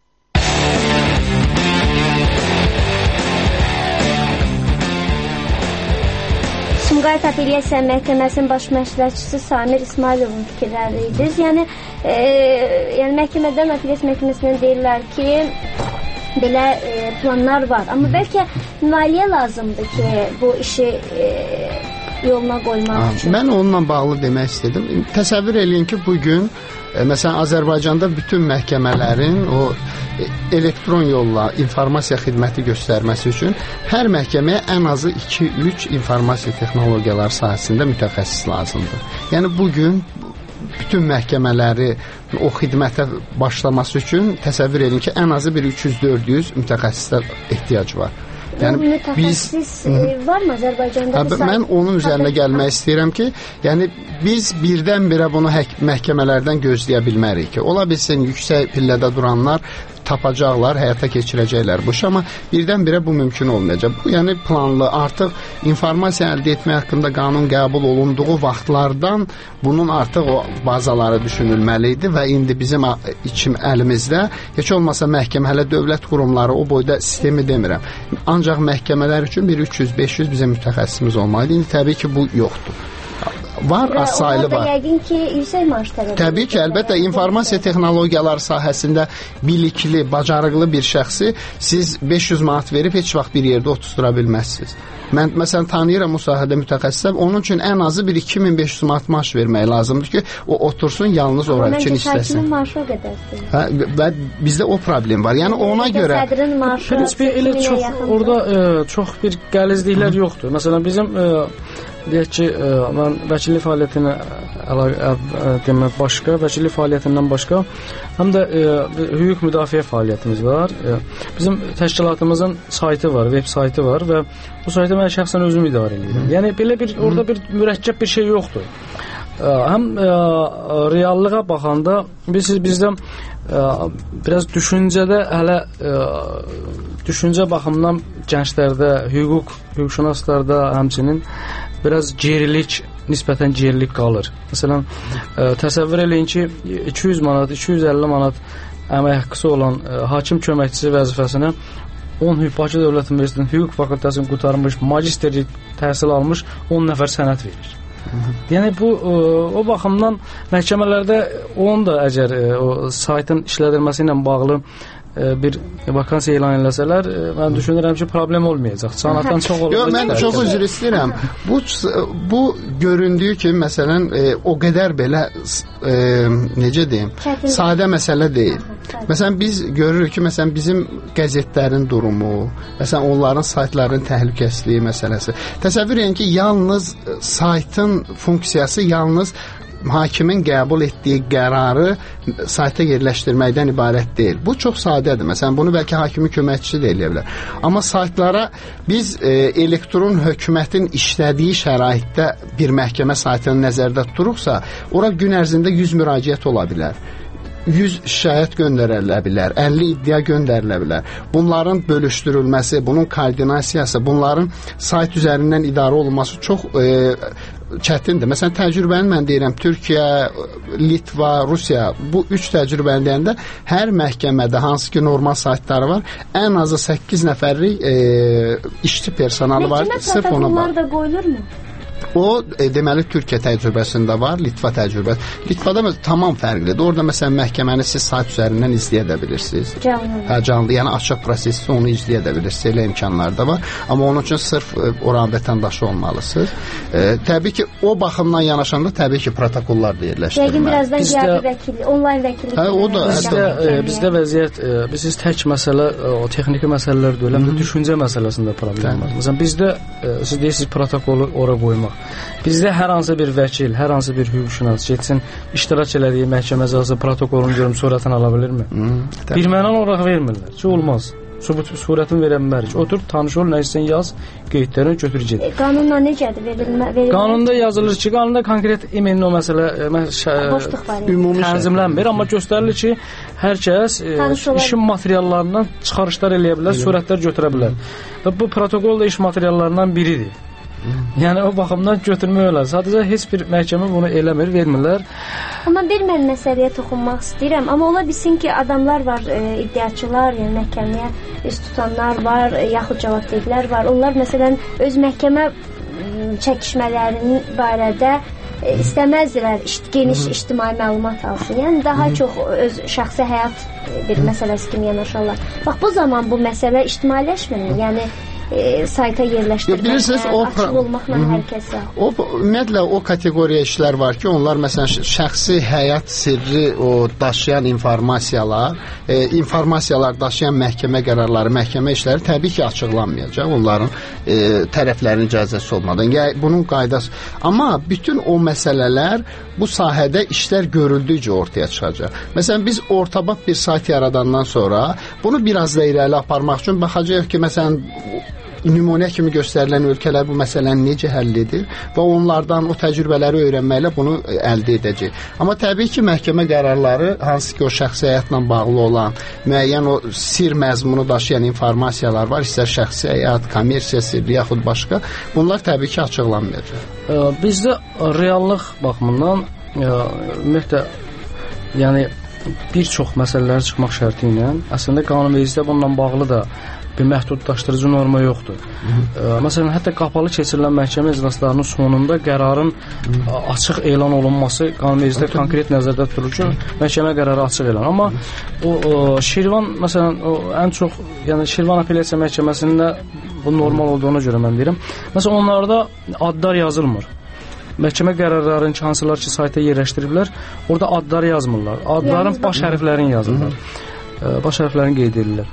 Sumqayıt Apellyasiya Məhkəməsinin baş məşqçisi Samir İsmayılovun fikirləri idi. Yəni məhkəmədən Apellyasiya Məhkəməsindən deyirlər ki, belə planlar var. Amma bəlkə maliyyə lazımdır ki, bu işi yoluna qoymaq üçün. Mən onunla bağlı demək istedim. Təsəvvür eləyin ki, bugün məsələn Azərbaycanda bütün məhkəmələrin o elektron yolla informasiya xidməti göstərməsi üçün hər məhkəməyə ən azı 2-3 informasiya texnologiyaları sahəsində mütəxəssis lazımdır. Yəni bugün bütün məhkəmələri o xidmətə başlaması üçün təsəvvür edin ki, ən azı bir 300-400 mütəxəssisə ehtiyac var. Yəni mütəxəssis varmı Azərbaycanda? Mən onun üzərinə gəlmək istəyirəm ki, yəni biz birdən-birə bunu məhkəmələrdən gözləyə bilmərik ki, ola bilsin yüksək pillədə duranlar tapacaqlar, həyata keçirəcəklər bu iş, amma birdən-birə bu mümkün olmayacaq. Bu, yəni planlı, artıq informasiya əldə etmək haqqında qanun qəbul olunduğu vaxtlardan bunun artıq o bazaları düşünülməli idi və indi bizim əlimizdə heç olmasa məhkəmə, hələ dövlət qurumları o boyda sistemi demirəm. Ancaq məhkəmələr üçün bir 300-500 bizim mütəxəssisimiz olmalıdır. İndi təbii ki, bu yoxdur. Var, az sayılı var. Yəqin ki, yüksək maaş tələb edir. Təbii ki, əlbəttə informasiya texnologiyaları sahəsində bilikli, bacarıqlı bir şəxsi siz 500 manat verib heç vaxt bir yerdə otuzdura bilməzsiniz. Mən məsələn tanıyıram o sahədə mütəxəssislər, onun üçün ən azı bir 2500 manat maaş vermək lazımdır ki, o otursun yalnız ora üçün işləsin. Hakimin maaşı o qədərdir. Və bizdə o problem var. Yəni ona görə sədrin maaşı elə orada çox bir qəlizliklər yoxdur. Məsələn bizim deyək ki, mən vəkillik fəaliyyətinə demək başqa, vəkillik fəaliyyətindən başqa, həm də hüquq müdafiə fəaliyyətimiz var. Bizim təşkilatımızın saytı var, veb saytı var və bu saytı mən şəxsən özüm idarə edirəm. Yəni belə bir orada bir mürəkkəb bir şey yoxdur. Həm reallığa baxanda bizdə biraz düşüncədə hələ düşüncə baxımından gənclərdə, hüquqşünaslarda həmçinin biraz gerilik, nisbətən gerilik qalır. Məsələn, təsəvvür eləyin ki, 200 manat, 250 manat əmək haqqısı olan hakim köməkçisi vəzifəsinə 10 Bakı Dövlət Universitetinin hüquq fakültəsini qurtarmış, magisterlik təhsil almış 10 nəfər sənəd verir. Yəni bu o baxımdan məhkəmələrdə onun da əgər o saytın işlədilməsi ilə bağlı bir vakansiya elan eləsələr, mən düşünürəm ki, problem olmayacaq. Sənətdən çox olacaq. Yox, mən çox üzr istəyirəm. Bu göründüyü ki, məsələn, o qədər belə necə deyim, sadə məsələ deyil. Məsələn, biz görürük ki, məsələn, bizim qəzetlərin durumu, məsələn, onların saytlarının təhlükəsizliyi məsələsi. Təsəvvür edin ki, yalnız saytın funksiyası yalnız hakimin qəbul etdiyi qərarı sayta yerləşdirməkdən ibarət deyil. Bu çox sadədir. Məsələn, bunu bəlkə hakimin köməkçisi də eləyə bilər. Amma saytlara biz elektron hökumətin işlədiyi şəraitdə bir məhkəmə saytını nəzərdə tuturuqsa, ora gün ərzində 100 müraciət ola bilər. 100 şikayət göndərilə bilər, 50 iddia göndərilə bilər. Bunların bölüşdürülməsi, bunun koordinasiyası, bunların sayt üzərindən idarə olunması çox çətindir. Məsələn, təcrübəni mən deyirəm, Türkiyə, Litva, Rusiya, bu 3 təcrübəni deyəndə hər məhkəmədə hansı ki normal saytları var, ən azı 8 nəfərlik işçi personalı var. Sırf ona bax. Da qoyulurmu? O deməli Türkiyə təcrübəsində var, Litva təcrübəsi. Litvada tamam fərqlidir. Orada məsələn məhkəməni siz sayt üzərindən izləyə də bilirsiniz. Canlı. Hə, canlı, yəni açıq prosesdə onu izləyə də bilirsiniz. Elə imkanlar da var. Amma onun üçün sırf oranın vətəndaşı olmalısınız. Təbii ki, o baxımdan yanaşanda təbii ki, protokollar da yerləşdirilməlidir. Yəqin birazdan gəldi vəkillik, onlayn vəkillik. Hə, o da bizdə vəziyyət, biz tək məsələ o texniki məsələlər deyil, həm də düşüncə məsələsində problem var. Məsələn, bizdə siz deyirsiniz protokolu ora qoymaq. Bizdə hər hansı bir vəkil, hər hansı bir hüquqşünas getsin, iştirak elədiyi məhkəmə iclası protokolunu görüm surətini ala bilirmi? Birmənalı olaraq vermirlər. Ki, olmaz. Surətini verə bilmərik. Otur, tanış ol, nə istəyən yaz, qeydlərini götür get. Qanunla necədir verilmə? Qanunda yazılır ki, qanunda konkret imenli o məsələ tənzimlənmir, amma göstərilir ki, hər kəs işin materiallarından çıxarışlar eləyə bilər, surətlər götürə bilər. Və bu protokol da iş materiallarından biridir. Yəni o baxımdan götürmək olar. Sadəcə heç bir məhkəmə bunu eləmir, vermirlər. Amma bir mən məsələyə toxunmaq istəyirəm. Amma ola bilsin ki, adamlar var, iddiaçılar, yəni məhkəməyə üz tutanlar var, yaxud cavabdehlər var. Onlar məsələn öz məhkəmə çəkişmələrinin barədə istəməzdilər geniş ictimai məlumat alsın. Yəni daha çox öz şəxsi həyat bir məsələsi kimi yanaşarlar. Bax bu zaman bu məsələ ictimailəşmir. Yəni sayta yerləşdirmək, açıq olmaqla hər kəsə. Ümumiyyətlə, o kateqoriya işlər var ki, onlar məsələn şəxsi həyat sirri o daşıyan informasiyalar daşıyan məhkəmə qərarları, məhkəmə işləri təbii ki, açıqlanmayacaq. Onların tərəflərinin icazəsi olmadan. Yəni, bunun qaydası. Amma bütün o məsələlər bu sahədə işlər görüldükcə ortaya çıxacaq. Məsələn, biz ortabab bir sayt yaradandan sonra bunu biraz da irəli aparmaq üçün baxacağıq ki, məsələn, nümunə kimi göstərilən ölkələr bu məsələni necə həll edir və onlardan o təcrübələri öyrənməklə bunu əldə edəcək. Amma təbii ki, məhkəmə qərarları hansı ki o şəxsi həyatla bağlı olan müəyyən o sir məzmunu daşıyan informasiyalar var, istər şəxsi həyat, kommersiya sirri yaxud başqa, bunlar təbii ki açıqlanmayacaq. Bizdə reallıq baxımından ümumiyyətlə yəni bir çox məsələlər çıxmaq şərti ilə əslində qanunvericilikdə bununla bağlı da bir məhdudlaşdırıcı norma yoxdur. Məsələn, hətta qapalı keçirilən məhkəmə iclaslarının sonunda qərarın açıq elan olunması qanunvericilikdə konkret nəzərdə tutulur ki, məhkəmə qərarı açıq elan. Amma o Şirvan, məsələn, ən çox, yəni Şirvan apellyasiya məhkəməsində bu normal olduğuna görə mən deyirəm. Məsələn, onlarda adlar yazılmır. Məhkəmə qərarlarının ki, hansılar ki, sayta yerləşdiriblər, orada adları yazmırlar. Adların baş hərflərini yazırlar. Baş hərflərini qeyd edirlər.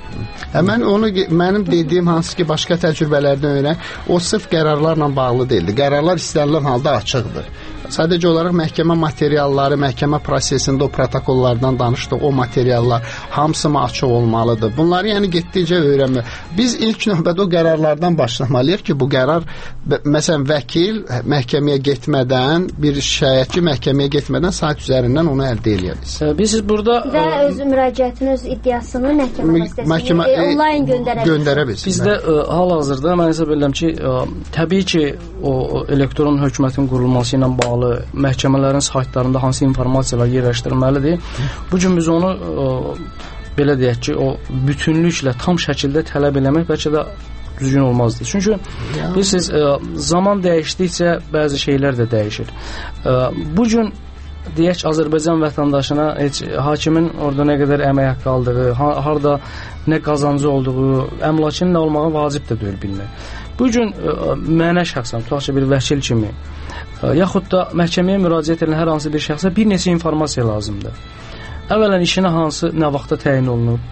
Mənim dediyim hansı ki başqa təcrübələrdən öyrən, o sırf qərarlarla bağlı deyildi. Qərarlar istənilən halda açıqdır. Sadəcə olaraq məhkəmə materialları, məhkəmə prosesində o protokollardan danışdıq, o materiallar hamısı açıq olmalıdır. Bunları yəni getdikcə öyrənmək. Biz ilk növbədə o qərarlardan başlamalıyıq ki, bu qərar, məsələn, vəkil məhkəməyə getmədən, bir şikayətçi məhkəməyə getmədən sayt üzərindən onu əldə eləyə bilsin. Biz burada və öz müraciətini, öz iddiasını məhkəmə onlayn göndərə bilsin. Bizdə hal-hazırda mən hesab edirəm ki, təbii ki, o elektron hökumətin qurulması ilə bağlı məhkəmələrin saytlarında hansı informasiyalar yerləşdirilməlidir. Bu gün biz onu belə deyək ki, o bütünlüklə tam şəkildə tələb eləmək bəlkə də düzgün olmazdı. Çünki bilirsiniz, zaman dəyişdikcə bəzi şeylər də dəyişir. Bu gün deyək Azərbaycan vətəndaşına heç hakimin orada nə qədər əmək haqqı aldığı, harda nə qazancı olduğu, əmlakın nə olmağı vacib də deyil bilmək. Bu gün mənə şəxsən, tutaq ki, bir vəkil kimi, yaxud da məhkəməyə müraciət edən hər hansı bir şəxsə bir neçə informasiya lazımdır. Əvvələn işinə hansı, nə vaxtda təyin olunub,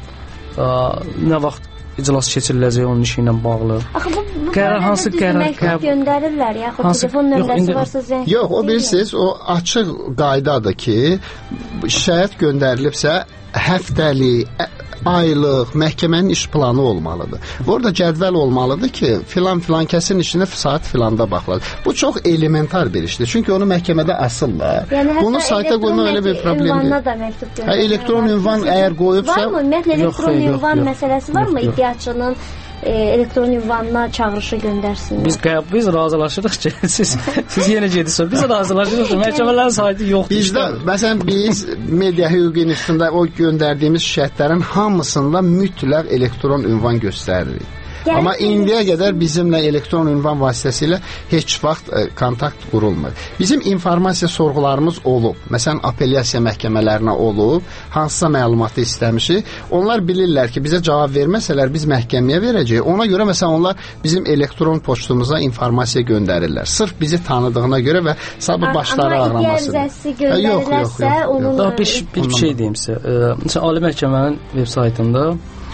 nə vaxt iclas keçiriləcək onun işi ilə bağlı. Axı bu qərar hansı qərar göndərirlər, yaxud telefon nömrəsi varsa zəng. Yox, o bilirsiniz, o açıq qaydadır ki, şikayət göndərilibsə həftəlik, aylıq, məhkəmənin iş planı olmalıdır. Burada cədvəl olmalıdır ki, filan kəsin işinə saat filanda baxılır. Bu çox elementar bir işdir. Çünki onu məhkəmədə asırlar. Yəni, bunu sayta qoymaq elə bir problem deyil. Elektron ünvan əgər qoyubsa... Var mı? Ümumiyyətlə, elektron ünvan məsələsi var mı? İddiaçının elektron ünvanına çağırışı göndərsinlər. Biz razılaşırıq ki, siz yenə gedirsiniz. Biz razılaşırıq ki, məhkəmələrin saytı yoxdur. Bizdə, məsələn, biz media hüquqi institutunda o göndərdiyimiz şikayətlərin hamısında mütləq elektron ünvan göstəririk. Amma indiyə qədər bizimlə elektron ünvan vasitəsilə heç vaxt kontakt qurulmur. Bizim informasiya sorğularımız olub. Məsələn, apellyasiya məhkəmələrinə olub, hansısa məlumatı istəmişik. Onlar bilirlər ki, bizə cavab verməsələr biz məhkəməyə verəcəyik. Ona görə məsələn onlar bizim elektron poçtumuza informasiya göndərirlər. Sırf bizi tanıdığına görə və sabah başları ağrımasıdır. Amma iddia ərizəsi göndərilərsə onun... Daha bir şey deyim sizə. Məsələn, Ali Məhkəmənin veb saytında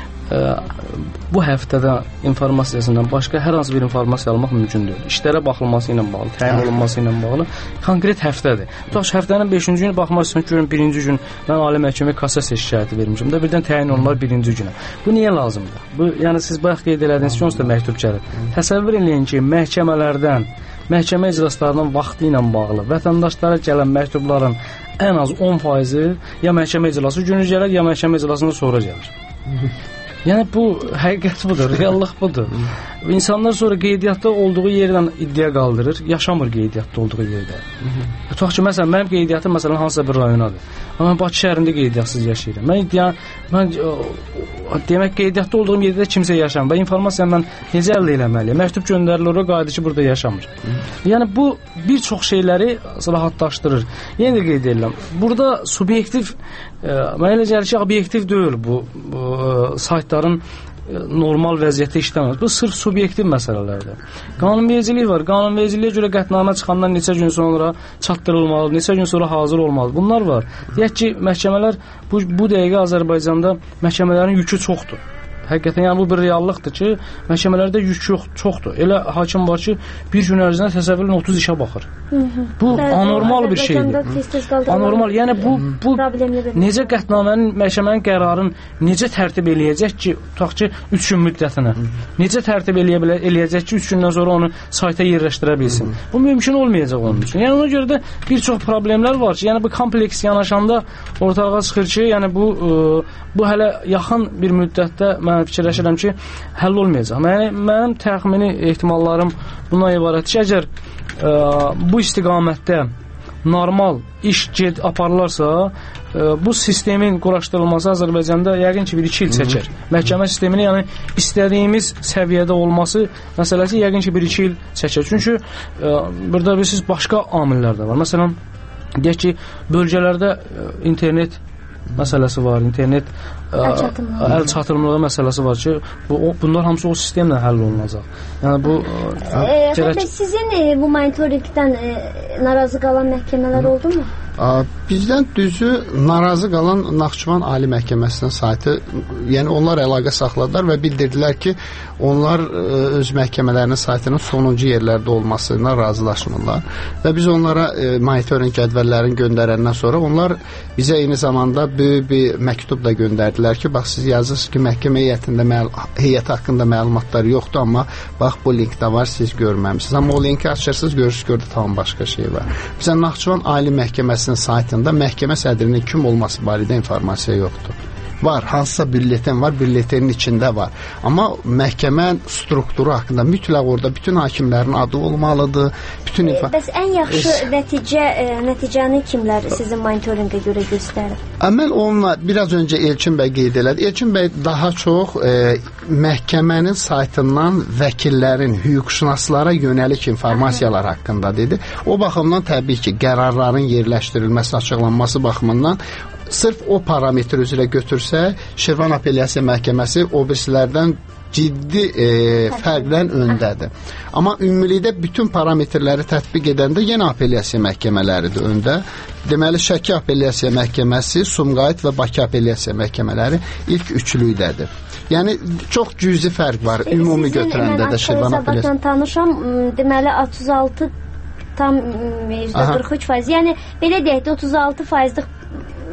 bu həftədə informasiyasından başqa hər hansı bir informasiya almaq mümkün deyil. İşlərə baxılması ilə bağlı, təyin olunması ilə bağlı konkret həftədir. Tutaq həftənin 5-ci günü baxmaq istəyirəm, görün birinci gün mən Ali Məhkəməyə kassasiya şikayəti vermişəm də birdən təyin olunlar birinci günə. Bu niyə lazımdır? Bu yəni siz bayaq qeyd elədiniz ki, onsuz da məktub gəlir. Təsəvvür eləyin ki, məhkəmələrdən, məhkəmə iclaslarının vaxtı ilə bağlı vətəndaşlara gələn məktubların ən az 10%-i ya məhkəmə iclası günü gəlir, ya məhkəmə iclasından sonra gəlir. Yəni bu həqiqət budur, reallıq budur. İnsanlar sonra qeydiyyatda olduğu yerdən iddia qaldırır, yaşamır qeydiyyatda olduğu yerdə. Tutaq ki, məsələn, mənim qeydiyyatım məsələn hansısa bir rayonadır. Amma mən Bakı şəhərində qeydiyyatssız yaşayıram. Mən demək qeydiyyatda olduğum yerdə kimsə yaşamır və informasiyanı mən necə əldə eləməliyəm? Məktub göndərilir, o qayıdır ki, burada yaşamır. Yəni bu bir çox şeyləri rahatlaşdırır. Yenə də qeyd edirəm. Burada subyektiv, mənə elə gəlir ki, obyektiv deyil bu saytların normal vəziyyətdə işləmir. Bu sırf subyektiv məsələlərdir. Qanunvericilik var. Qanunvericiliyə görə qətnamə çıxandan neçə gün sonra çatdırılmalı, neçə gün sonra hazır olmalı. Bunlar var. Deyək ki, məhkəmələr bu dəqiqə Azərbaycanda məhkəmələrin yükü çoxdur. Həqiqətən yəni bu bir reallıqdır ki, məhkəmələrdə yük çoxdur. Elə hakim var ki, bir gün ərzində təsəvvürlə 30 işə baxır. Bu anormal bir şeydir. Anormal. Yəni bu necə qətnamənin, məhkəmənin qərarını necə tərtib eləyəcək ki, tutaq ki, 3 gün müddətinə. Necə tərtib eləyəcək ki, 3 gündən sonra onu sayta yerləşdirə bilsin. Bu mümkün olmayacaq onun üçün. Yəni ona görə də bir çox problemlər var ki, yəni bu kompleks yanaşanda ortalığa çıxır ki, yəni bu hələ yaxın bir müddətdə mən fikirləşirəm ki, həll olmayacaq. Mənim təxmini ehtimallarım bundan ibarət ki, əgər bu istiqamətdə normal iş aparılarsa, bu sistemin quraşdırılması Azərbaycanda yəqin ki, 1-2 il çəkər. Məhkəmə sistemini, yəni istədiyimiz səviyyədə olması məsələsi yəqin ki, 1-2 il çəkər. Çünki burada bilirsiniz, başqa amillər də var. Məsələn, deyək ki, bölgələrdə internet məsələsi var, internet əl çatımlığı məsələsi var ki, bunlar hamısı o sistemlə həll olunacaq. Yəni bu Hətta sizin bu monitoringdən narazı qalan məhkəmələr oldu mu? Bizdən düzü narazı qalan Naxçıvan Ali Məhkəməsinin saytı, yəni onlar əlaqə saxladılar və bildirdilər ki, onlar öz məhkəmələrinin saytının sonuncu yerlərdə olmasına razılaşmırlar və biz onlara monitoring cədvəllərini göndərəndən sonra onlar bizə eyni zamanda böyük bir məktub da göndərdilər ki, bax siz yazırsınız ki, məhkəmə heyəti haqqında məlumatlar yoxdur, amma bax bu linkdə var, siz görməmişsiniz. Amma o linki açırsınız, görürsünüz ki, orada tam başqa şey var. Bizə Naxçıvan Ali Məhkəməsinin saytında məhkəmə sədrinin kim olması barədə informasiya yoxdur. Var, hansısa bülletin var, bülletenin içində var. Amma məhkəmə strukturu haqqında mütləq orada bütün hakimlərin adı olmalıdır. Bəs ən yaxşı nəticəni kimlər sizin monitoringə görə göstərir? Mən onunla biraz öncə Elçin bəy qeyd elədi. Elçin bəy daha çox məhkəmənin saytından vəkillərin, hüquqşünaslara yönəlik informasiyalar haqqında dedi. O baxımdan təbii ki, qərarların yerləşdirilməsi, açıqlanması baxımından sırf o parametr üzrə götürsək, Şirvan Apellyasiya Məhkəməsi o birisilərdən ciddi fərqlə öndədir. Amma ümumilikdə bütün parametrləri tətbiq edəndə yenə apellyasiya məhkəmələridir öndə. Deməli, Şəki Apellyasiya Məhkəməsi, Sumqayıt və Bakı Apellyasiya Məhkəmələri ilk üçlükdədir. Yəni, çox cüzi fərq var ümumi götürəndə də Şirvan Apellyasiya. Sizin tanışam, deməli 36 tam %43%. Yəni, belə deyək də 36%-lik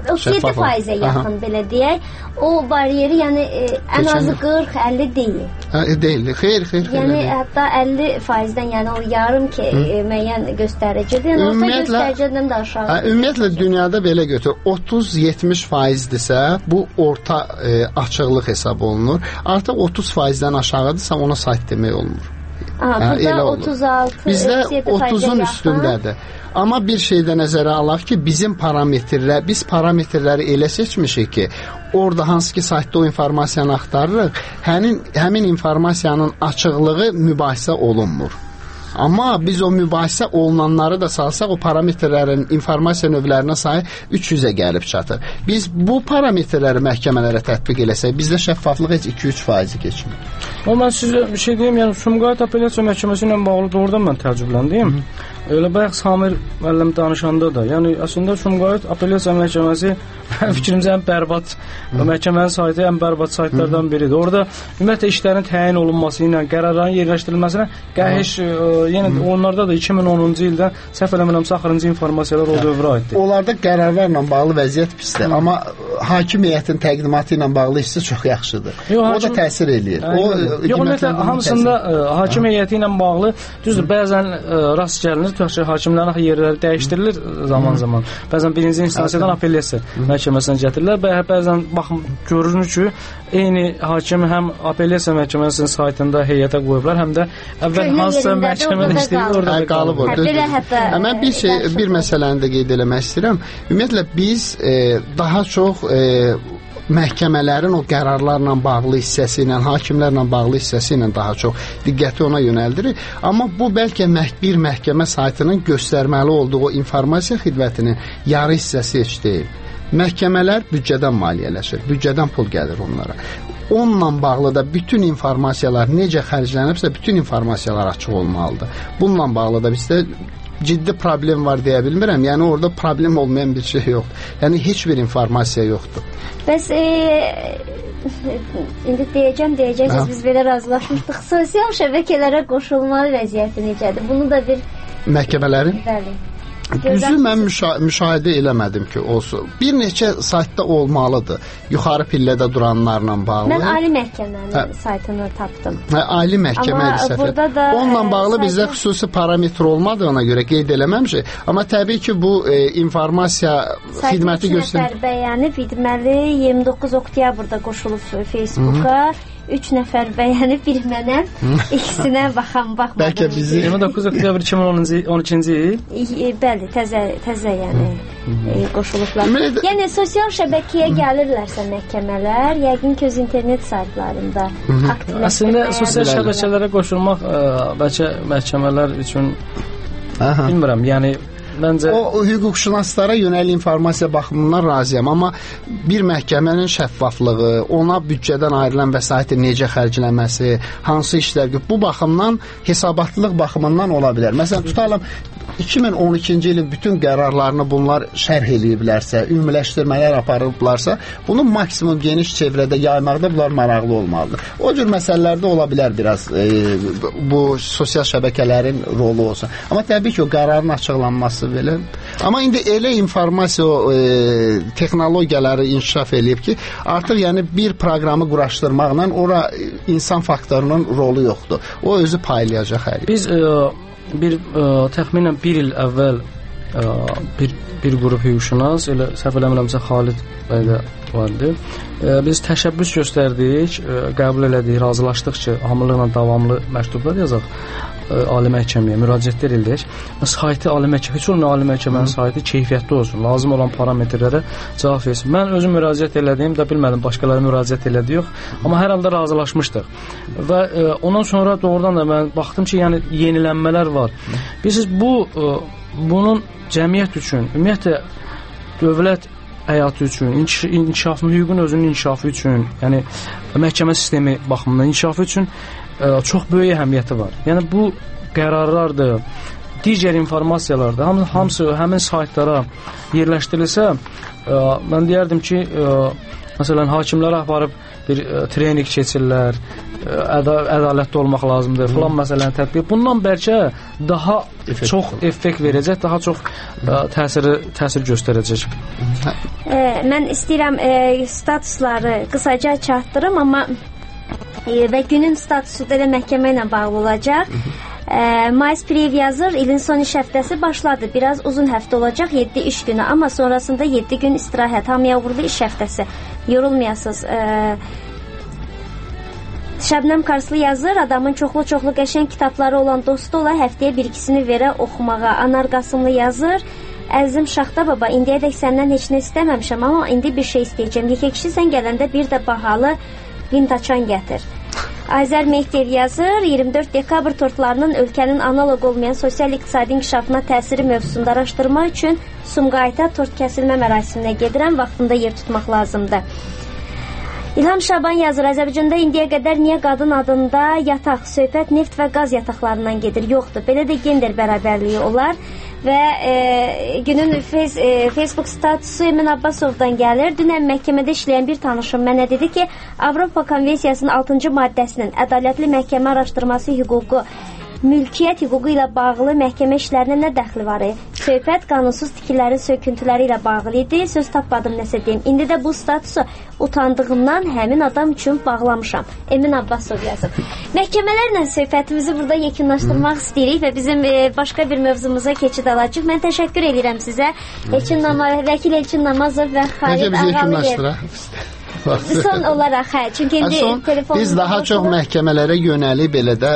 37%-ə yaxın belə deyək. O bariyeri, yəni ən azı 40-50 deyil. Deyil, xeyr. Yəni hətta 50%-dən, yəni o yarım ki, müəyyən göstəricidir. Yəni orta göstəricidən də aşağı. Ümumiyyətlə dünyada belə götür, 30-70%-dirsə, bu orta açıqlıq hesab olunur. Artıq 30%-dən aşağıdırsa ona sayt demək olmur. Burada 36, bizdə 30-un üstündədir. Amma bir şeydə nəzərə alaq ki, biz parametrləri elə seçmişik ki, orada hansı ki saytda o informasiyanı axtarırıq, həmin informasiyanın açıqlığı mübahisə olunmur. Amma biz o mübahisə olunanları da salsaq, o parametrlərin informasiya növlərinə sayı 300-ə gəlib çatır. Biz bu parametrləri məhkəmələrə tətbiq eləsək, bizdə şəffaflıq heç 2-3% keçmir. Amma mən sizə bir şey deyim, yəni Sumqayıt Apellyasiya Məhkəməsi ilə bağlı doğrudan mən təəccübləndim. Elə bayaq Samir müəllim danışanda da, yəni əslində Sumqayıt Apellyasiya Məhkəməsi fikrimcə ən bərbad məhkəmənin saytı ən bərbad saytlardan biridir. Orada ümumiyyətlə işlərin təyin olunması ilə, qərarların yerləşdirilməsinə qəhiş, yəni onlarda da 2010-cu ildən səhv eləmirəmsə axırıncı informasiyalar o dövrə aiddir. Onlarda qərarlarla bağlı vəziyyət pisdir, amma hakim heyətin təqdimatı ilə bağlı hissə çox yaxşıdır. O da təsir eləyir. Ümumiyyətlə hamısında hakim heyəti ilə bağlı düzdür, bəzən rast gəlinir, hakimlərin yerləri dəyişdirilir zaman-zaman. Bəzən birinci instansiyadan apellyasiya məhkəməsinə gətirirlər. Bəzən baxın görünür ki, eyni hakim həm apellyasiya məhkəməsinin saytında heyətə qoyublar, həm də əvvəl hansısa məhkəmədə işləyir, orada qalıb. Mən bir məsələni də qeyd eləmək istəyirəm. Ümumiyyətlə biz daha çox məhkəmələrin o qərarlarla bağlı hissəsi ilə, hakimlərlə bağlı hissəsi ilə daha çox diqqəti ona yönəldirik. Amma bu bəlkə bir məhkəmə saytının göstərməli olduğu informasiya xidmətinin yarı hissəsi heç deyil. Məhkəmələr büdcədən maliyyələşir, büdcədən pul gəlir onlara. Onunla bağlı da bütün informasiyalar necə xərclənibsə, bütün informasiyalar açıq olmalıdır. Bununla bağlı da bizdə ciddi problem var deyə bilmirəm. Yəni orada problem olmayan bir şey yoxdur. Yəni heç bir informasiya yoxdur. Bəs indi deyəcəksiniz, biz belə razılaşmışdıq. Sosial şəbəkələrə qoşulmalı vəziyyəti necədir? Bunu da bir məhkəmələrin? Bəli. Düzü mən müşahidə eləmədim ki, olsun. Bir neçə saytda olmalıdır. Yuxarı pillədə duranlarla bağlı. Mən Ali Məhkəmənin saytını tapdım. Ali Məhkəmə səfər. Onunla bağlı bizdə xüsusi parametr olmadığına görə qeyd eləməmişik. Amma təbii ki, bu informasiya xidməti göstərir. 3 nəfər bəyənib, deməli 29 oktyabrda qoşulub Facebooka. 3 nəfər bəyənib, bir mənəm. İkisinə baxmadım. Bəlkə bizi 29 oktyabr 2012-ci il. Bəli, təzə yəni qoşulublar. Yəni sosial şəbəkəyə gəlirlərsə məhkəmələr, yəqin ki öz internet saytlarında aktivləşdirmək. Əslində sosial şəbəkələrə qoşulmaq bəlkə məhkəmələr üçün bilmirəm, yəni məncə o hüquqşünaslara yönəlik informasiya baxımından razıyam, amma bir məhkəmənin şəffaflığı, ona büdcədən ayrılan vəsaitin necə xərcləməsi, hansı işlər, bu baxımdan hesabatlılıq baxımından ola bilər. Məsələn, tutalım 2012-ci ilin bütün qərarlarını bunlar şərh eləyiblərsə, ümumiləşdirmələr aparıblarsa, bunu maksimum geniş çevrədə yaymaqda bunlar maraqlı olmalıdır. O cür məsələlərdə ola bilər biraz bu sosial şəbəkələrin rolu olsun. Amma təbii ki, o qərarın açıqlanması belə. Amma indi elə informasiya texnologiyaları inkişaf eləyib ki, artıq yəni bir proqramı quraşdırmaqla ora insan faktorunun rolu yoxdur. O özü paylayacaq hər yer. Biz təxminən bir il əvvəl bir qrup hüquqşünas, elə səhv eləmirəmsə Xalid bəy də vardı. Biz təşəbbüs göstərdik, qəbul elədik, razılaşdıq ki, hamılıqla davamlı məktublar yazaq Ali Məhkəməyə, müraciətlər edək. Saytı Ali Məhkəmə, heç olmayan Ali Məhkəmənin saytı keyfiyyətli olsun, lazım olan parametrlərə cavab versin. Mən özüm müraciət elədim, də bilmədim, başqaları müraciət elədi yox, amma hər halda razılaşmışdıq. Və ondan sonra doğrudan da mən baxdım ki, yəni yenilənmələr var. Bilirsiniz, bunun cəmiyyət üçün, ümumiyyətlə dövlət həyatı üçün, inkişafın, hüququn özünün inkişafı üçün, yəni məhkəmə sistemi baxımından inkişafı üçün çox böyük əhəmiyyəti var. Yəni bu qərarlardır, digər informasiyalardır, hamısı həmin saytlara yerləşdirilsə, mən deyərdim ki, məsələn, hakimlərə aparıb bir trening keçirlər, ədalətli olmaq lazımdır. Filan məsələni tətbiq. Bundan bəlkə daha çox effekt verəcək, daha çox təsir göstərəcək. Mən istəyirəm statusları qısaca çatdırım, amma və günün statusu da məhkəmə ilə bağlı olacaq. Mayıs Priyev yazır, ilin son iş həftəsi başladı. Biraz uzun həftə olacaq, 7 iş günü, amma sonrasında 7 gün istirahət. Hamıya uğurlu iş həftəsi. Yorulmayasınız. Şəbnəm Karslı yazır, adamın çoxlu qəşəng kitabları olan dostu ola, həftəyə bir-ikisini verə oxumağa. Anar Qasımlı yazır, əzizim Şaxta baba, indiyədək səndən heç nə istəməmişəm, amma indi bir şey istəyəcəm. Yekə kişi sən gələndə bir də bahalı vintaçan gətir. Ayzər Mehdiyev yazır, 24 dekabr tortlarının ölkənin analog olmayan sosial-iqtisadi inkişafına təsiri mövzusunda araşdırma üçün Sumqayıta tort kəsilmə mərasiminə gedirəm, vaxtında yer tutmaq lazımdır. İlham Şaban yazır, Azərbaycanda indiyə qədər niyə qadın adında yataq, söhbət neft və qaz yataqlarından gedir? Yoxdur, belə də gender bərabərliyi olar. Və günün Facebook statusu Emin Abbasovdan gəlir. Dünən məhkəmədə işləyən bir tanışım mənə dedi ki, Avropa Konvensiyasının 6-cı maddəsinin ədalətli məhkəmə araşdırması hüququ, mülkiyyət hüququ ilə bağlı məhkəmə işlərinə nə dəxli var? Söhbət qanunsuz tikililərin söküntüləri ilə bağlı idi. Söz tapmadım nəsə deyim. İndi də bu statusu utandığımdan həmin adam üçün bağlamışam. Emin Abbasov yazıb. Məhkəmələrlə söhbətimizi burada yekunlaşdırmaq istəyirik və bizim başqa bir mövzumuza keçid alacağıq. Mən təşəkkür edirəm sizə. Vəkil Elçin Namazov və Xalid Ağalıyev. Son olaraq, çünki indi telefonumuz... Biz daha çox məhkəmələrə yönəlib belə də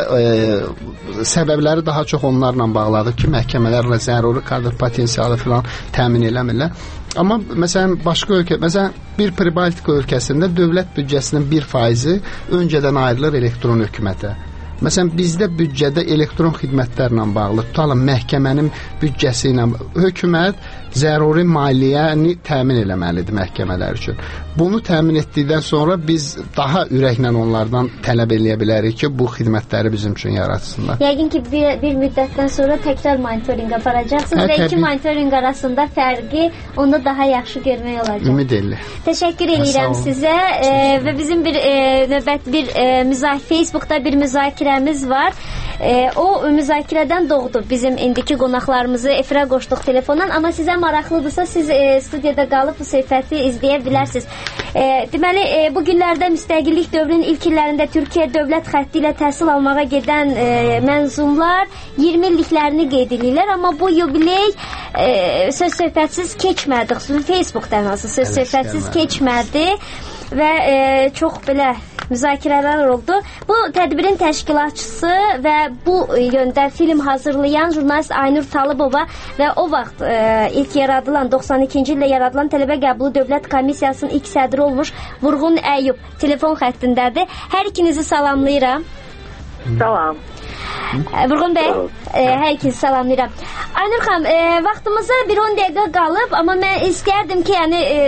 səbəbləri daha çox onlarla bağladıq ki, məhkəmələrlə zəruri kadr potensialı filan təmin eləmirlər. Amma məsələn başqa ölkə, məsələn bir Pribaltika ölkəsində dövlət büdcəsinin 1% öncədən ayrılır elektron hökumətə. Məsələn bizdə büdcədə elektron xidmətlərlə bağlı tutalım məhkəmənin büdcəsi ilə hökumət zəruri maliyyəni təmin eləməlidir məhkəmələr üçün. Bunu təmin etdikdən sonra biz daha ürəklə onlardan tələb eləyə bilərik ki, bu xidmətləri bizim üçün yaratsınlar. Yəqin ki, bir müddətdən sonra təkrar monitorinq aparacaqsınız və iki monitorinq arasında fərqi onda daha yaxşı görmək olacaq. Ümid edilir. Təşəkkür edirəm sizə və bizim bir növbət Facebookda bir müzakirəmiz var. O müzakirədən doğdu bizim indiki qonaqlarımızı efirə qoşduq telefondan, amma sizə maraqlıdırsa siz studiyada qalıb bu söhbəti izləyə bilərsiniz. Deməli, bu günlərdə müstəqillik dövrünün ilk illərində Türkiyə dövlət xətti ilə təhsil almağa gedən mənzumlar 20 illiklərini qeyd edirlər, amma bu yubiley söz-söhbətsiz keçmədi. Facebookdan söz-söhbətsiz keçmədi və çox belə müzakirələr oldu. Bu tədbirin təşkilatçısı və bu yöndə film hazırlayan jurnalist Aynur Talıbova və o vaxt ilk yaradılan 92-ci ildə yaradılan tələbə qəbulu dövlət komissiyasının ilk sədri olmuş Vurğun Əyyub telefon xəttindədir. Hər ikinizi salamlayıram. Salam. Vurğun bəy, hər ikinizi salamlayıram. Aynur xanım, vaxtımıza bir 10 dəqiqə qalıb, amma mən istərdim ki,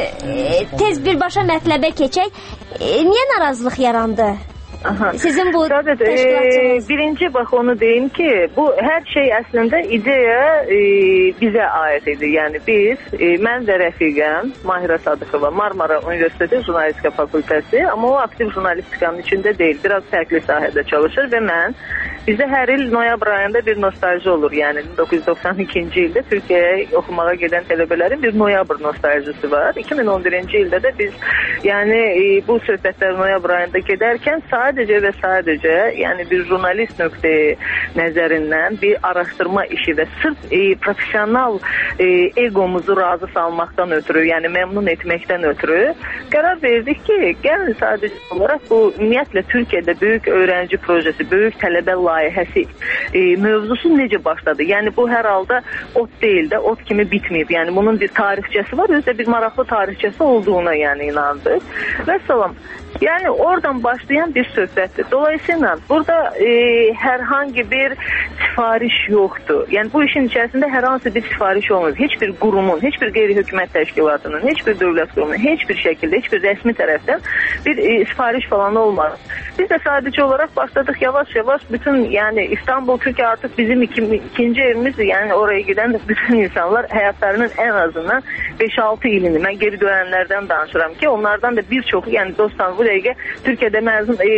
tez birbaşa mətləbə keçək. Niyə narazılıq yarandı? Sizin bu təşkilatçınız? Birinci bax onu deyim ki, bu hər şey əslində ideya bizə aid idi. Yəni biz, mən və rəfiqəm Mahirə Sadıqova, Marmara Universiteti Jurnalistika Fakültəsi, amma o aktiv jurnalistikanın içində deyil, biraz fərqli sahədə çalışır və bizdə hər il noyabr ayında bir nostalji olur. Yəni 1992-ci ildə Türkiyəyə oxumağa gedən tələbələrin bir noyabr nostaljisi var. 2011-ci ildə də biz bu söhbətlər noyabr ayında gedərkən sadəcə və sadəcə bir jurnalist nöqteyi nəzərindən bir araşdırma işi və sırf profesional egomuzu razı salmaqdan ötürü, yəni məmnun etməkdən ötürü qərar verdik ki, gəlin sadəcə olaraq bu ümumiyyətlə Türkiyədə böyük öğrenci projesi, böyük tələbə layihəsi mövzusu necə başladı? Yəni bu hər halda ot deyil də, ot kimi bitməyib. Yəni bunun bir tarixçəsi var, özdə bir maraqlı tarixçəsi olduğuna inandıq. Və salam. Yəni oradan başlayan bir söhbətdir. Dolayısıyla burada hər hangi bir sifariş yoxdur. Yəni bu işin içərisində hər hansı bir sifariş olmur. Heç bir qurumun, heç bir qeyri-hökumət təşkilatının, heç bir dövlət qurumunun, heç bir şəkildə, heç bir rəsmi tərəfdən bir sifariş falan olmaz. Biz də sadəcə olaraq başladıq yavaş-yavaş bütün, yəni İstanbul, Türkiyə artıq bizim ikinci evimizdir. Yəni oraya gedən bütün insanlar həyatlarının ən azından 5-6 ilini, mən geri dönənlərdən danışıram ki, onlardan da bir çoxu, yəni dostlar bu dəqiqə Türkiyədə məzun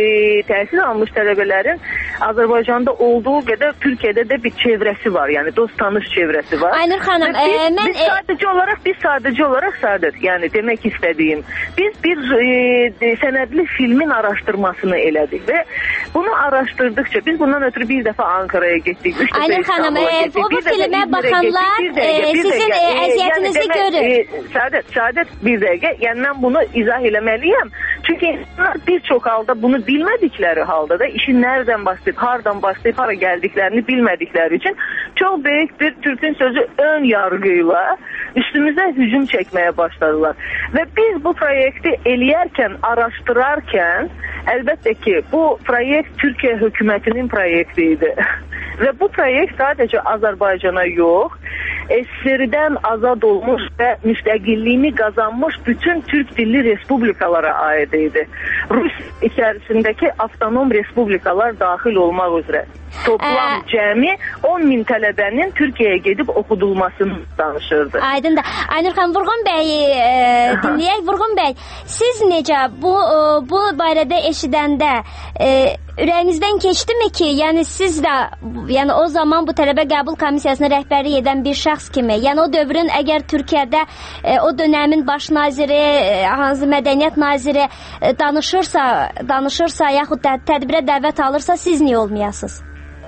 təhsil almış tələbələrin Azərbaycanda olduğu qədər Türkiyədə də bir çevrəsi var. Yəni dost tanış çevrəsi var. Aynur xanım, biz sadəcə olaraq yəni demək istədiyim, biz bir sənədli filmin araşdırmasını elədik və bunu araşdırdıkça biz bundan ötürü bir dəfə Ankara'ya getdik. Aynur xanım, bu filmə baxanlar sizin əziyyətinizi görür. Səadət bir dəqiqə. Yəni mən bunu izah eləməliyəm. Çünki insanlar bir çox halda bunu bilmədikləri halda da işin nereden başlayıp, hardan başlayıp, hara gəldiklərini bilmədikləri üçün çox böyük bir Türk'ün sözü ön yargıyla üstümüze hücum çekmeye başladılar. Ve biz bu proyekti eləyərkən, araştırarkən əlbəttə ki bu proyekt Türkiye hükümetinin projektiydi. Ve bu proyekt sadece Azerbaycan'a yok, SSR'den azad olmuş ve müstəqilliyini kazanmış bütün Türk dilli respublikalara aidiydi. Rus içerisindeki avtonom respublikalar dahil olmak üzere. Toplam cəmi 10.000 tələbənin Türkiyəyə gedib oxudulmasını danışırdı. Aydındır. Aynur xanım, Vurğun bəyi dinləyək. Vurğun bəy, siz necə bu barədə eşidəndə ürəyinizdən keçdimi ki, yəni siz də yəni o zaman bu tələbə qəbul komissiyasına rəhbərlik edən bir şəxs kimi, yəni o dövrün əgər Türkiyədə o dönəmin baş naziri, hansı mədəniyyət naziri danışırsa yaxud tədbirə dəvət alırsa siz niyə olmayasınız?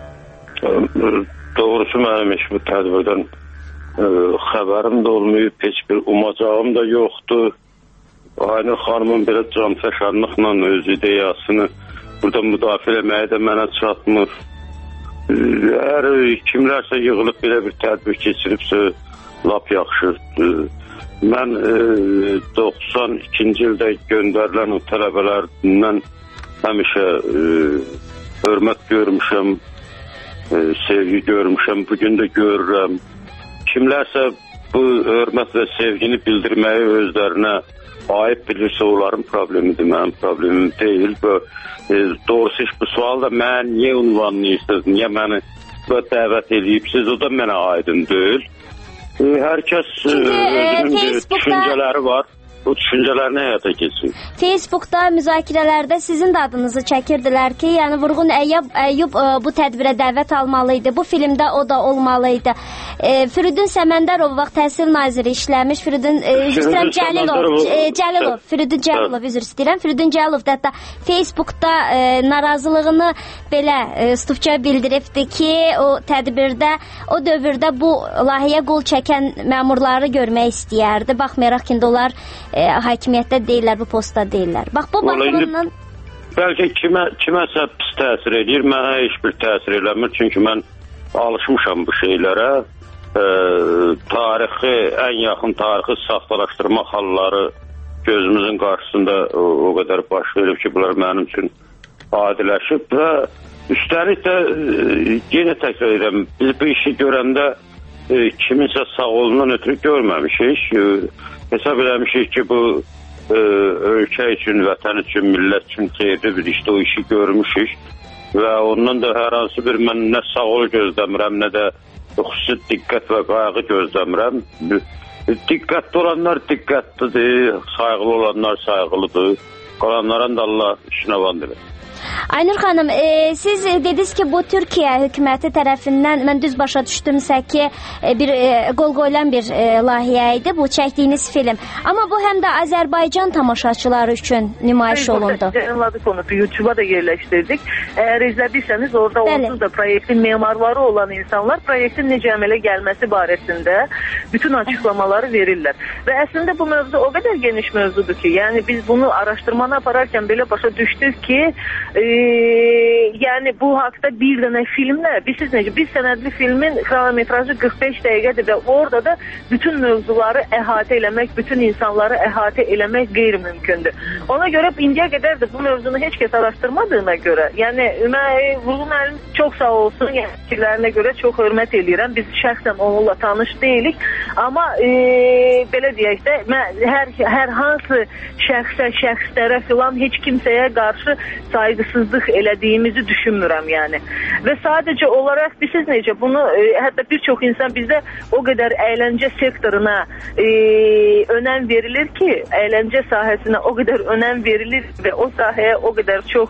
Doğrusu mənim heç bu tədbirdən xəbərim də olmayıb, heç bir umacağım da yoxdur. Aynur xanımın belə canfəşanlıqla öz ideyasını burada müdafiə etməyə də mənə çatmır. Əgər kimlərsə yığılıb belə bir tədbir keçiribsə, lap yaxşıdır. Mən 92-ci ildə göndərilən o tələbələrdən həmişə hörmət görmüşəm, sevgi görmüşəm, bugün də görürəm. Kimlərsə bu hörmət və sevgini bildirməyi özlərinə ayıb bilirsə onların problemidir, mənim problemim deyil. Doğrusu bu sual da mən niyə ünvanlayırsınız, niyə məni dəvət edibsiz, o da mənə aydın deyil. Hər kəs özünün düşüncələri var. Bu düşüncələrini həyata keçsin. Facebookda müzakirələrdə sizin də adınızı çəkirdilər ki, yəni Vurğun Əyyub bu tədbirə dəvət almalıydı. Bu filmdə o da olmalıydı. Firidun Səməndərov vaxt təhsil naziri işləmiş. Firidun Cəlilov da hətta Facebookda narazılığını belə stufça bildiribdi ki, o tədbirdə, o dövrdə bu layihəyə qol çəkən məmurları görmək istəyərdi. Baxmayaraq ki, onlar hakimiyyətdə deyirlər, bu postda deyirlər. Bax, bu baxımından... Bəlkə kiməsə pis təsir edir, mənə heç bir təsir eləmir. Çünki mən alışmışam bu şeylərə. Tarixi, ən yaxın tarixi saxtalaşdırma halları gözümüzün qarşısında o qədər baş verib ki, bunlar mənim üçün adiləşib. Və üstəlik də yenə təkrar edirəm, biz bu işi görəndə kiminsə sağolundan ötürü görməmişik. Hesab eləmişik ki, bu ölkə üçün, vətən üçün, millət üçün xeyirli bir işdə o işi görmüşük və ondan da hər hansı bir mən nə sağol gözləmirəm, nə də xüsusi diqqət və qayğı gözləmirəm. Diqqətli olanlar diqqətlidir, sayğılı olanlar sayğılıdır. Qalanların da Allah işinə van edər. Aynur xanım, siz dediniz ki, bu Türkiyə hökuməti tərəfindən, mən düz başa düşdümsə ki, bir qol qoyulan bir layihə idi bu çəkdiyiniz film. Amma bu həm də Azərbaycan tamaşaçıları üçün nümayiş olundu. Yayınladık onu, YouTube'a da yerləşdirdik. Əgər izlədiyseniz, orada onsuz da proyektin memarları olan insanlar proyektin necə əmələ gəlməsi barəsində bütün açıqlamaları verirlər. Və əslində bu mövzu o qədər geniş mövzudur ki, yəni biz bunu araşdırmanı apararkən belə başa düşdük ki, yəni bu haqda bir dənə filmlə, biz sənədli filmin kronometrajı 45 dəqiqədir və orada da bütün mövzuları əhatə eləmək, bütün insanları əhatə eləmək qeyri-mümkündür. Ona görə indiyə qədər də bu mövzunu heç kəs araşdırmadığına görə, yəni Vurğun müəllim çox sağ olsun, yəni fikirlərinə görə çox hörmət eləyirəm. Biz şəxsən onunla tanış deyilik, amma belə deyək də, hər hansı şəxslərə filan heç kimsəyə qarşı sayğısız haqsızlıq elədiyimizi düşünmürəm yəni. Və sadəcə olaraq siz necə bunu hətta bir çox insan bizdə o qədər əyləncə sektoruna önəm verilir ki, əyləncə sahəsinə o qədər önəm verilir və o sahəyə o qədər çox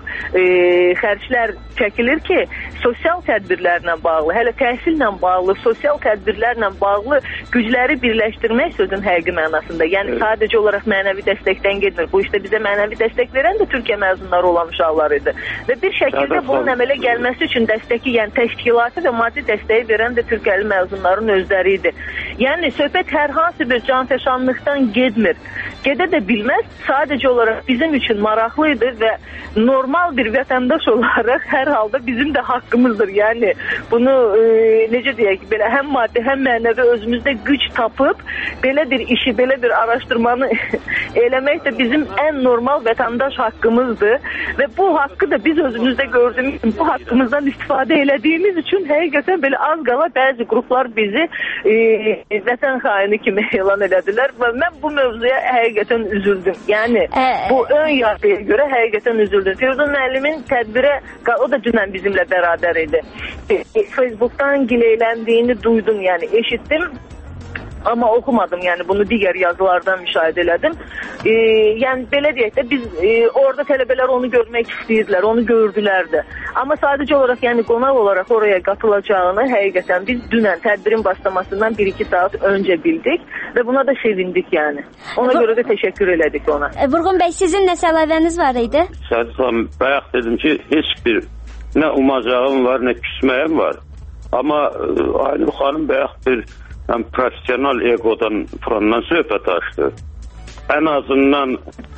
xərclər çəkilir ki, sosial tədbirlərlə bağlı, hələ təhsillə bağlı, sosial tədbirlərlə bağlı gücləri birləşdirmək sözün həqiqi mənasında. Yəni sadəcə olaraq mənəvi dəstəkdən getmir. Bu işdə bizə mənəvi dəstək verən də Türkiyə məzunları olan uşaqlar idi. Və bir şəkildə bunun əmələ gəlməsi üçün dəstəki, yəni təşkilatı və maddi dəstəyi verən də Türkiyəli məzunların özləri idi. Yəni söhbət hər hansı bir canfəşanlıqdan getmir. Gedə də bilməz. Sadəcə olaraq bizim üçün maraqlı idi və normal bir vətəndaş olaraq hər halda bizim də haqqımızdır. Yəni bunu necə deyək, belə həm maddi, həm mənəvi özümüzdə güc tapıb belə bir işi, belə bir araşdırmanı eləmək də bizim ən normal vətəndaş haqqımızdır və bu haqqı da biz özümüzdə gördüyümüz, bu haqqımızdan istifadə elədiyimiz üçün həqiqətən belə az qala bəzi qruplar bizi vətən xaini kimi elan elədilər və mən bu mövzuya həqiqətən üzüldüm. Yəni bu ön yargıya görə həqiqətən üzüldüm. Firdun müəllimin tədbirə, o da dünən bizimlə bərabər idi. Facebook'tan gileyləndiğini duydum, yəni eşitdim. Amma oxumadım, yəni bunu digər yazılardan müşahidə elədim. Yəni belə deyək də biz orada tələbələr onu görmək istəyirdilər, onu gördülər də. Amma sadəcə olaraq, yəni qonaq olaraq oraya qatılacağını həqiqətən biz dünən tədbirin başlamasından 1-2 saat öncə bildik və buna da sevindik yəni. Ona görə də təşəkkür elədik ona. Vurğun bəy, sizin nəsə əlavəniz var idi? Sədəm, bayaq dedim ki, heç bir nə umacağım var, nə küsməyim var. Amma Aynur xanım bayaq bir profesyonal egodan Frandan söhbət açdı. Ən azından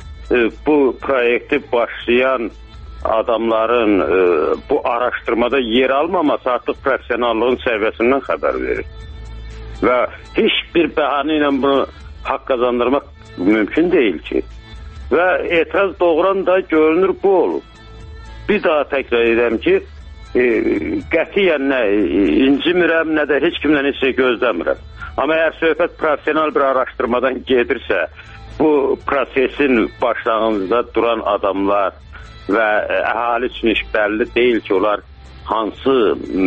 bu proyekti başlayan adamların bu araşdırmada yer almaması artıq profesyonallığın səviyyəsindən xəbər verir. Və heç bir bəhanə ilə bunu haqq qazandırmaq mümkün deyil ki. Və etiraz doğuran da görünür bu olur. Bir daha təkrar edirəm ki, qətiyyən nə incimirəm, nə də heç kimdən heç şey gözləmirəm. Amma əgər söhbət profesyonal bir araşdırmadan gedirsə, bu prosesin başlanğıcında duran adamlar və əhali üçün iş bəlli deyil ki, onlar hansı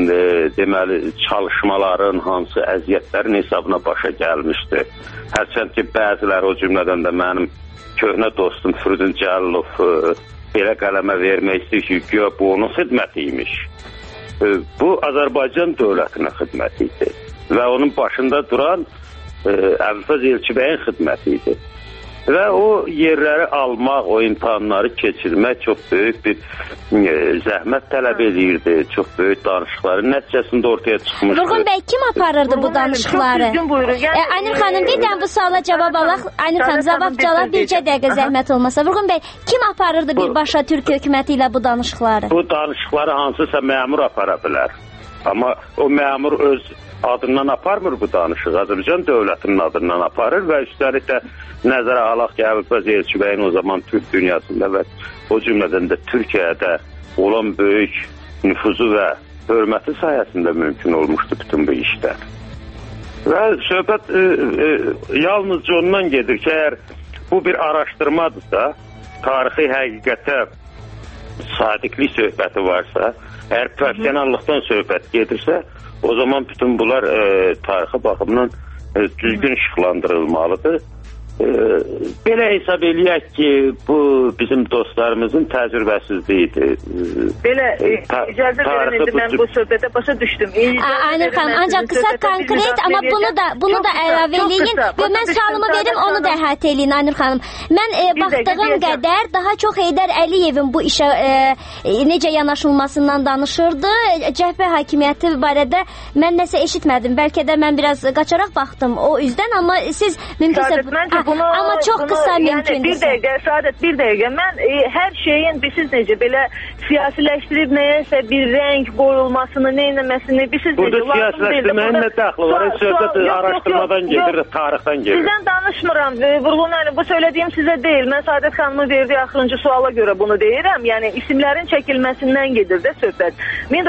deməli çalışmaların, hansı əziyyətlərin hesabına başa gəlmişdir. Hərçənd ki, bəziləri o cümlədən də mənim köhnə dostum Firdun Cəlilov belə qələmə vermək istəyir ki, güya bu onun xidməti imiş. Bu Azərbaycan dövlətinə xidməti idi və onun başında duran Əbülfəz Elçibəyin xidməti idi. Və o yerləri almaq, o imtahanları keçirmək çox böyük bir zəhmət tələb edirdi. Çox böyük danışıqların nəticəsində ortaya çıxmışdı. Vurğun bəy, kim aparırdı bu danışıqları? Aynur xanım, bir dənə bu suala cavab alaq. Aynur xanım, cavab bircə dəqiqə zəhmət olmasa. Vurğun bəy, kim aparırdı birbaşa Türk hökuməti ilə bu danışıqları? Bu danışıqları hansısa məmur apara bilər. Amma o məmur öz adından aparmır bu danışıq. Azərbaycan dövlətinin adından aparır və üstəlik də nəzərə alaq ki, Əbülfəz Elçibəyin o zaman Türk dünyasında və o cümlədən də Türkiyədə olan böyük nüfuzu və hörməti sayəsində mümkün olmuşdu bütün bu işlər. Və söhbət yalnızca ondan gedir ki, əgər bu bir araşdırmadırsa, tarixi həqiqətə sadiqlik söhbəti varsa, əgər profesionallıqdan söhbət gedirsə, o zaman bütün bunlar tarixi baxımdan düzgün işıqlandırılmalıdır. Belə hesab eləyək ki, bu bizim dostlarımızın təcrübəsizliyidir. Belə icazə verin, indi mən bu söhbətə başa düşdüm. Aynur xanım, ancaq qısa konkret, amma bunu da əlavə eləyin və mən sualımı verim, onu da əhatə eləyin Aynur xanım. Mən baxdığım qədər daha çox Heydər Əliyevin bu işə necə yanaşılmasından danışırdı. Cəhbə hakimiyyəti barədə mən nəsə eşitmədim. Bəlkə də mən biraz qaçaraq baxdım o üzdən, amma siz mümkünsə... Amma çox qısa mümkündür. Sadət bir dəqiqə. Mən hər şeyin, siz necə belə siyasiləşdirib nəyəsə bir rəng qoyulmasını, neynəməsini, siz necə burada siyasiləşdirməyin nə dəxli var? Söhbət araşdırmadan gedir, tarixdən gedir. Sizdən danışmıram. Vurğun müəllim, bu söylədiyim sizə deyil. Mən Sadət xanımın verdiyi axırıncı suala görə bunu deyirəm. Yəni isimlərin çəkilməsindən gedir də söhbət.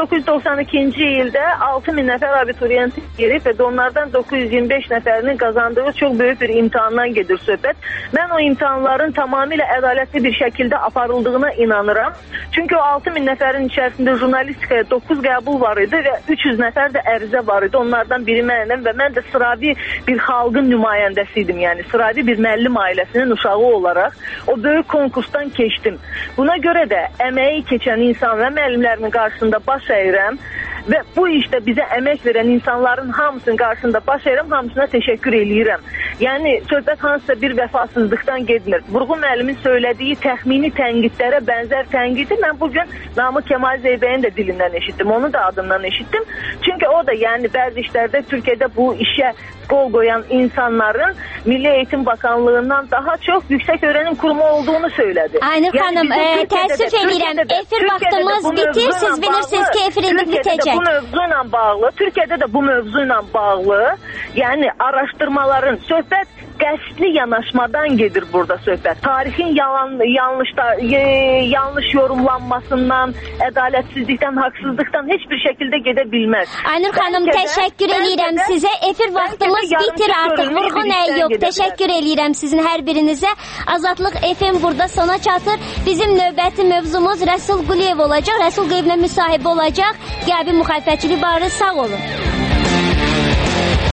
1992-ci ildə 6000 nəfər abituriyent girib və onlardan 925 nəfərinin qazandığı çox böyük bir imtahandan gedir gedir söhbət. Mən o imtahanların tamamilə ədalətli bir şəkildə aparıldığına inanıram. Çünki o 6000 nəfərin içərisində jurnalistikaya 9 qəbul var idi və 300 nəfər də ərizə var idi. Onlardan biri mənəm və mən də sıravi bir xalqın nümayəndəsi idim. Yəni sıravi bir müəllim ailəsinin uşağı olaraq o böyük konkursdan keçdim. Buna görə də əməyi keçən insan və müəllimlərin qarşısında baş əyirəm. Və bu işdə bizə əmək verən insanların hamısının qarşısında baş əyirəm, hamısına təşəkkür eləyirəm. Yəni, söhbət hansısa bir vəfasızlıqdan gedmir. Vurğun müəllimin söylədiyi təxmini tənqidlərə bənzər tənqidi mən bugün Namıq Kemal Zeybəyin də dilindən eşitdim, onu da adından eşitdim. Çünki o da yəni bəzi işlərdə Türkiyədə bu işə qol qoyan insanların Milli Eğitim Bakanlığından daha çox yüksək öğrenim kurumu olduğunu söylədi. Aynur xanım, təəssüf edirəm, efir vaxtımız bitir, siz bilirsiniz ki, efirimiz bitəcək. Bu mövzuyla bağlı, Türkiyədə də bu mövzuyla bağlı, yəni araşdırmaların söhbət qəsdli yanaşmadan gedir burada söhbət. Tarixin yanlış yorumlanmasından, ədalətsizlikdən, haqsızlıqdan heç bir şəkildə gedə bilməz. Aynur xanım, təşəkkür edirəm sizə. Efir vaxtımız bitir artıq. Vurğun yox. Təşəkkür edirəm sizin hər birinizə. Azadlıq FM burada sona çatır. Bizim növbəti mövzumuz Rəsul Quliyev olacaq. Rəsul Quliyevlə müsahibə olacaq. Qəbi müxalifətçilik barədə sağ olun.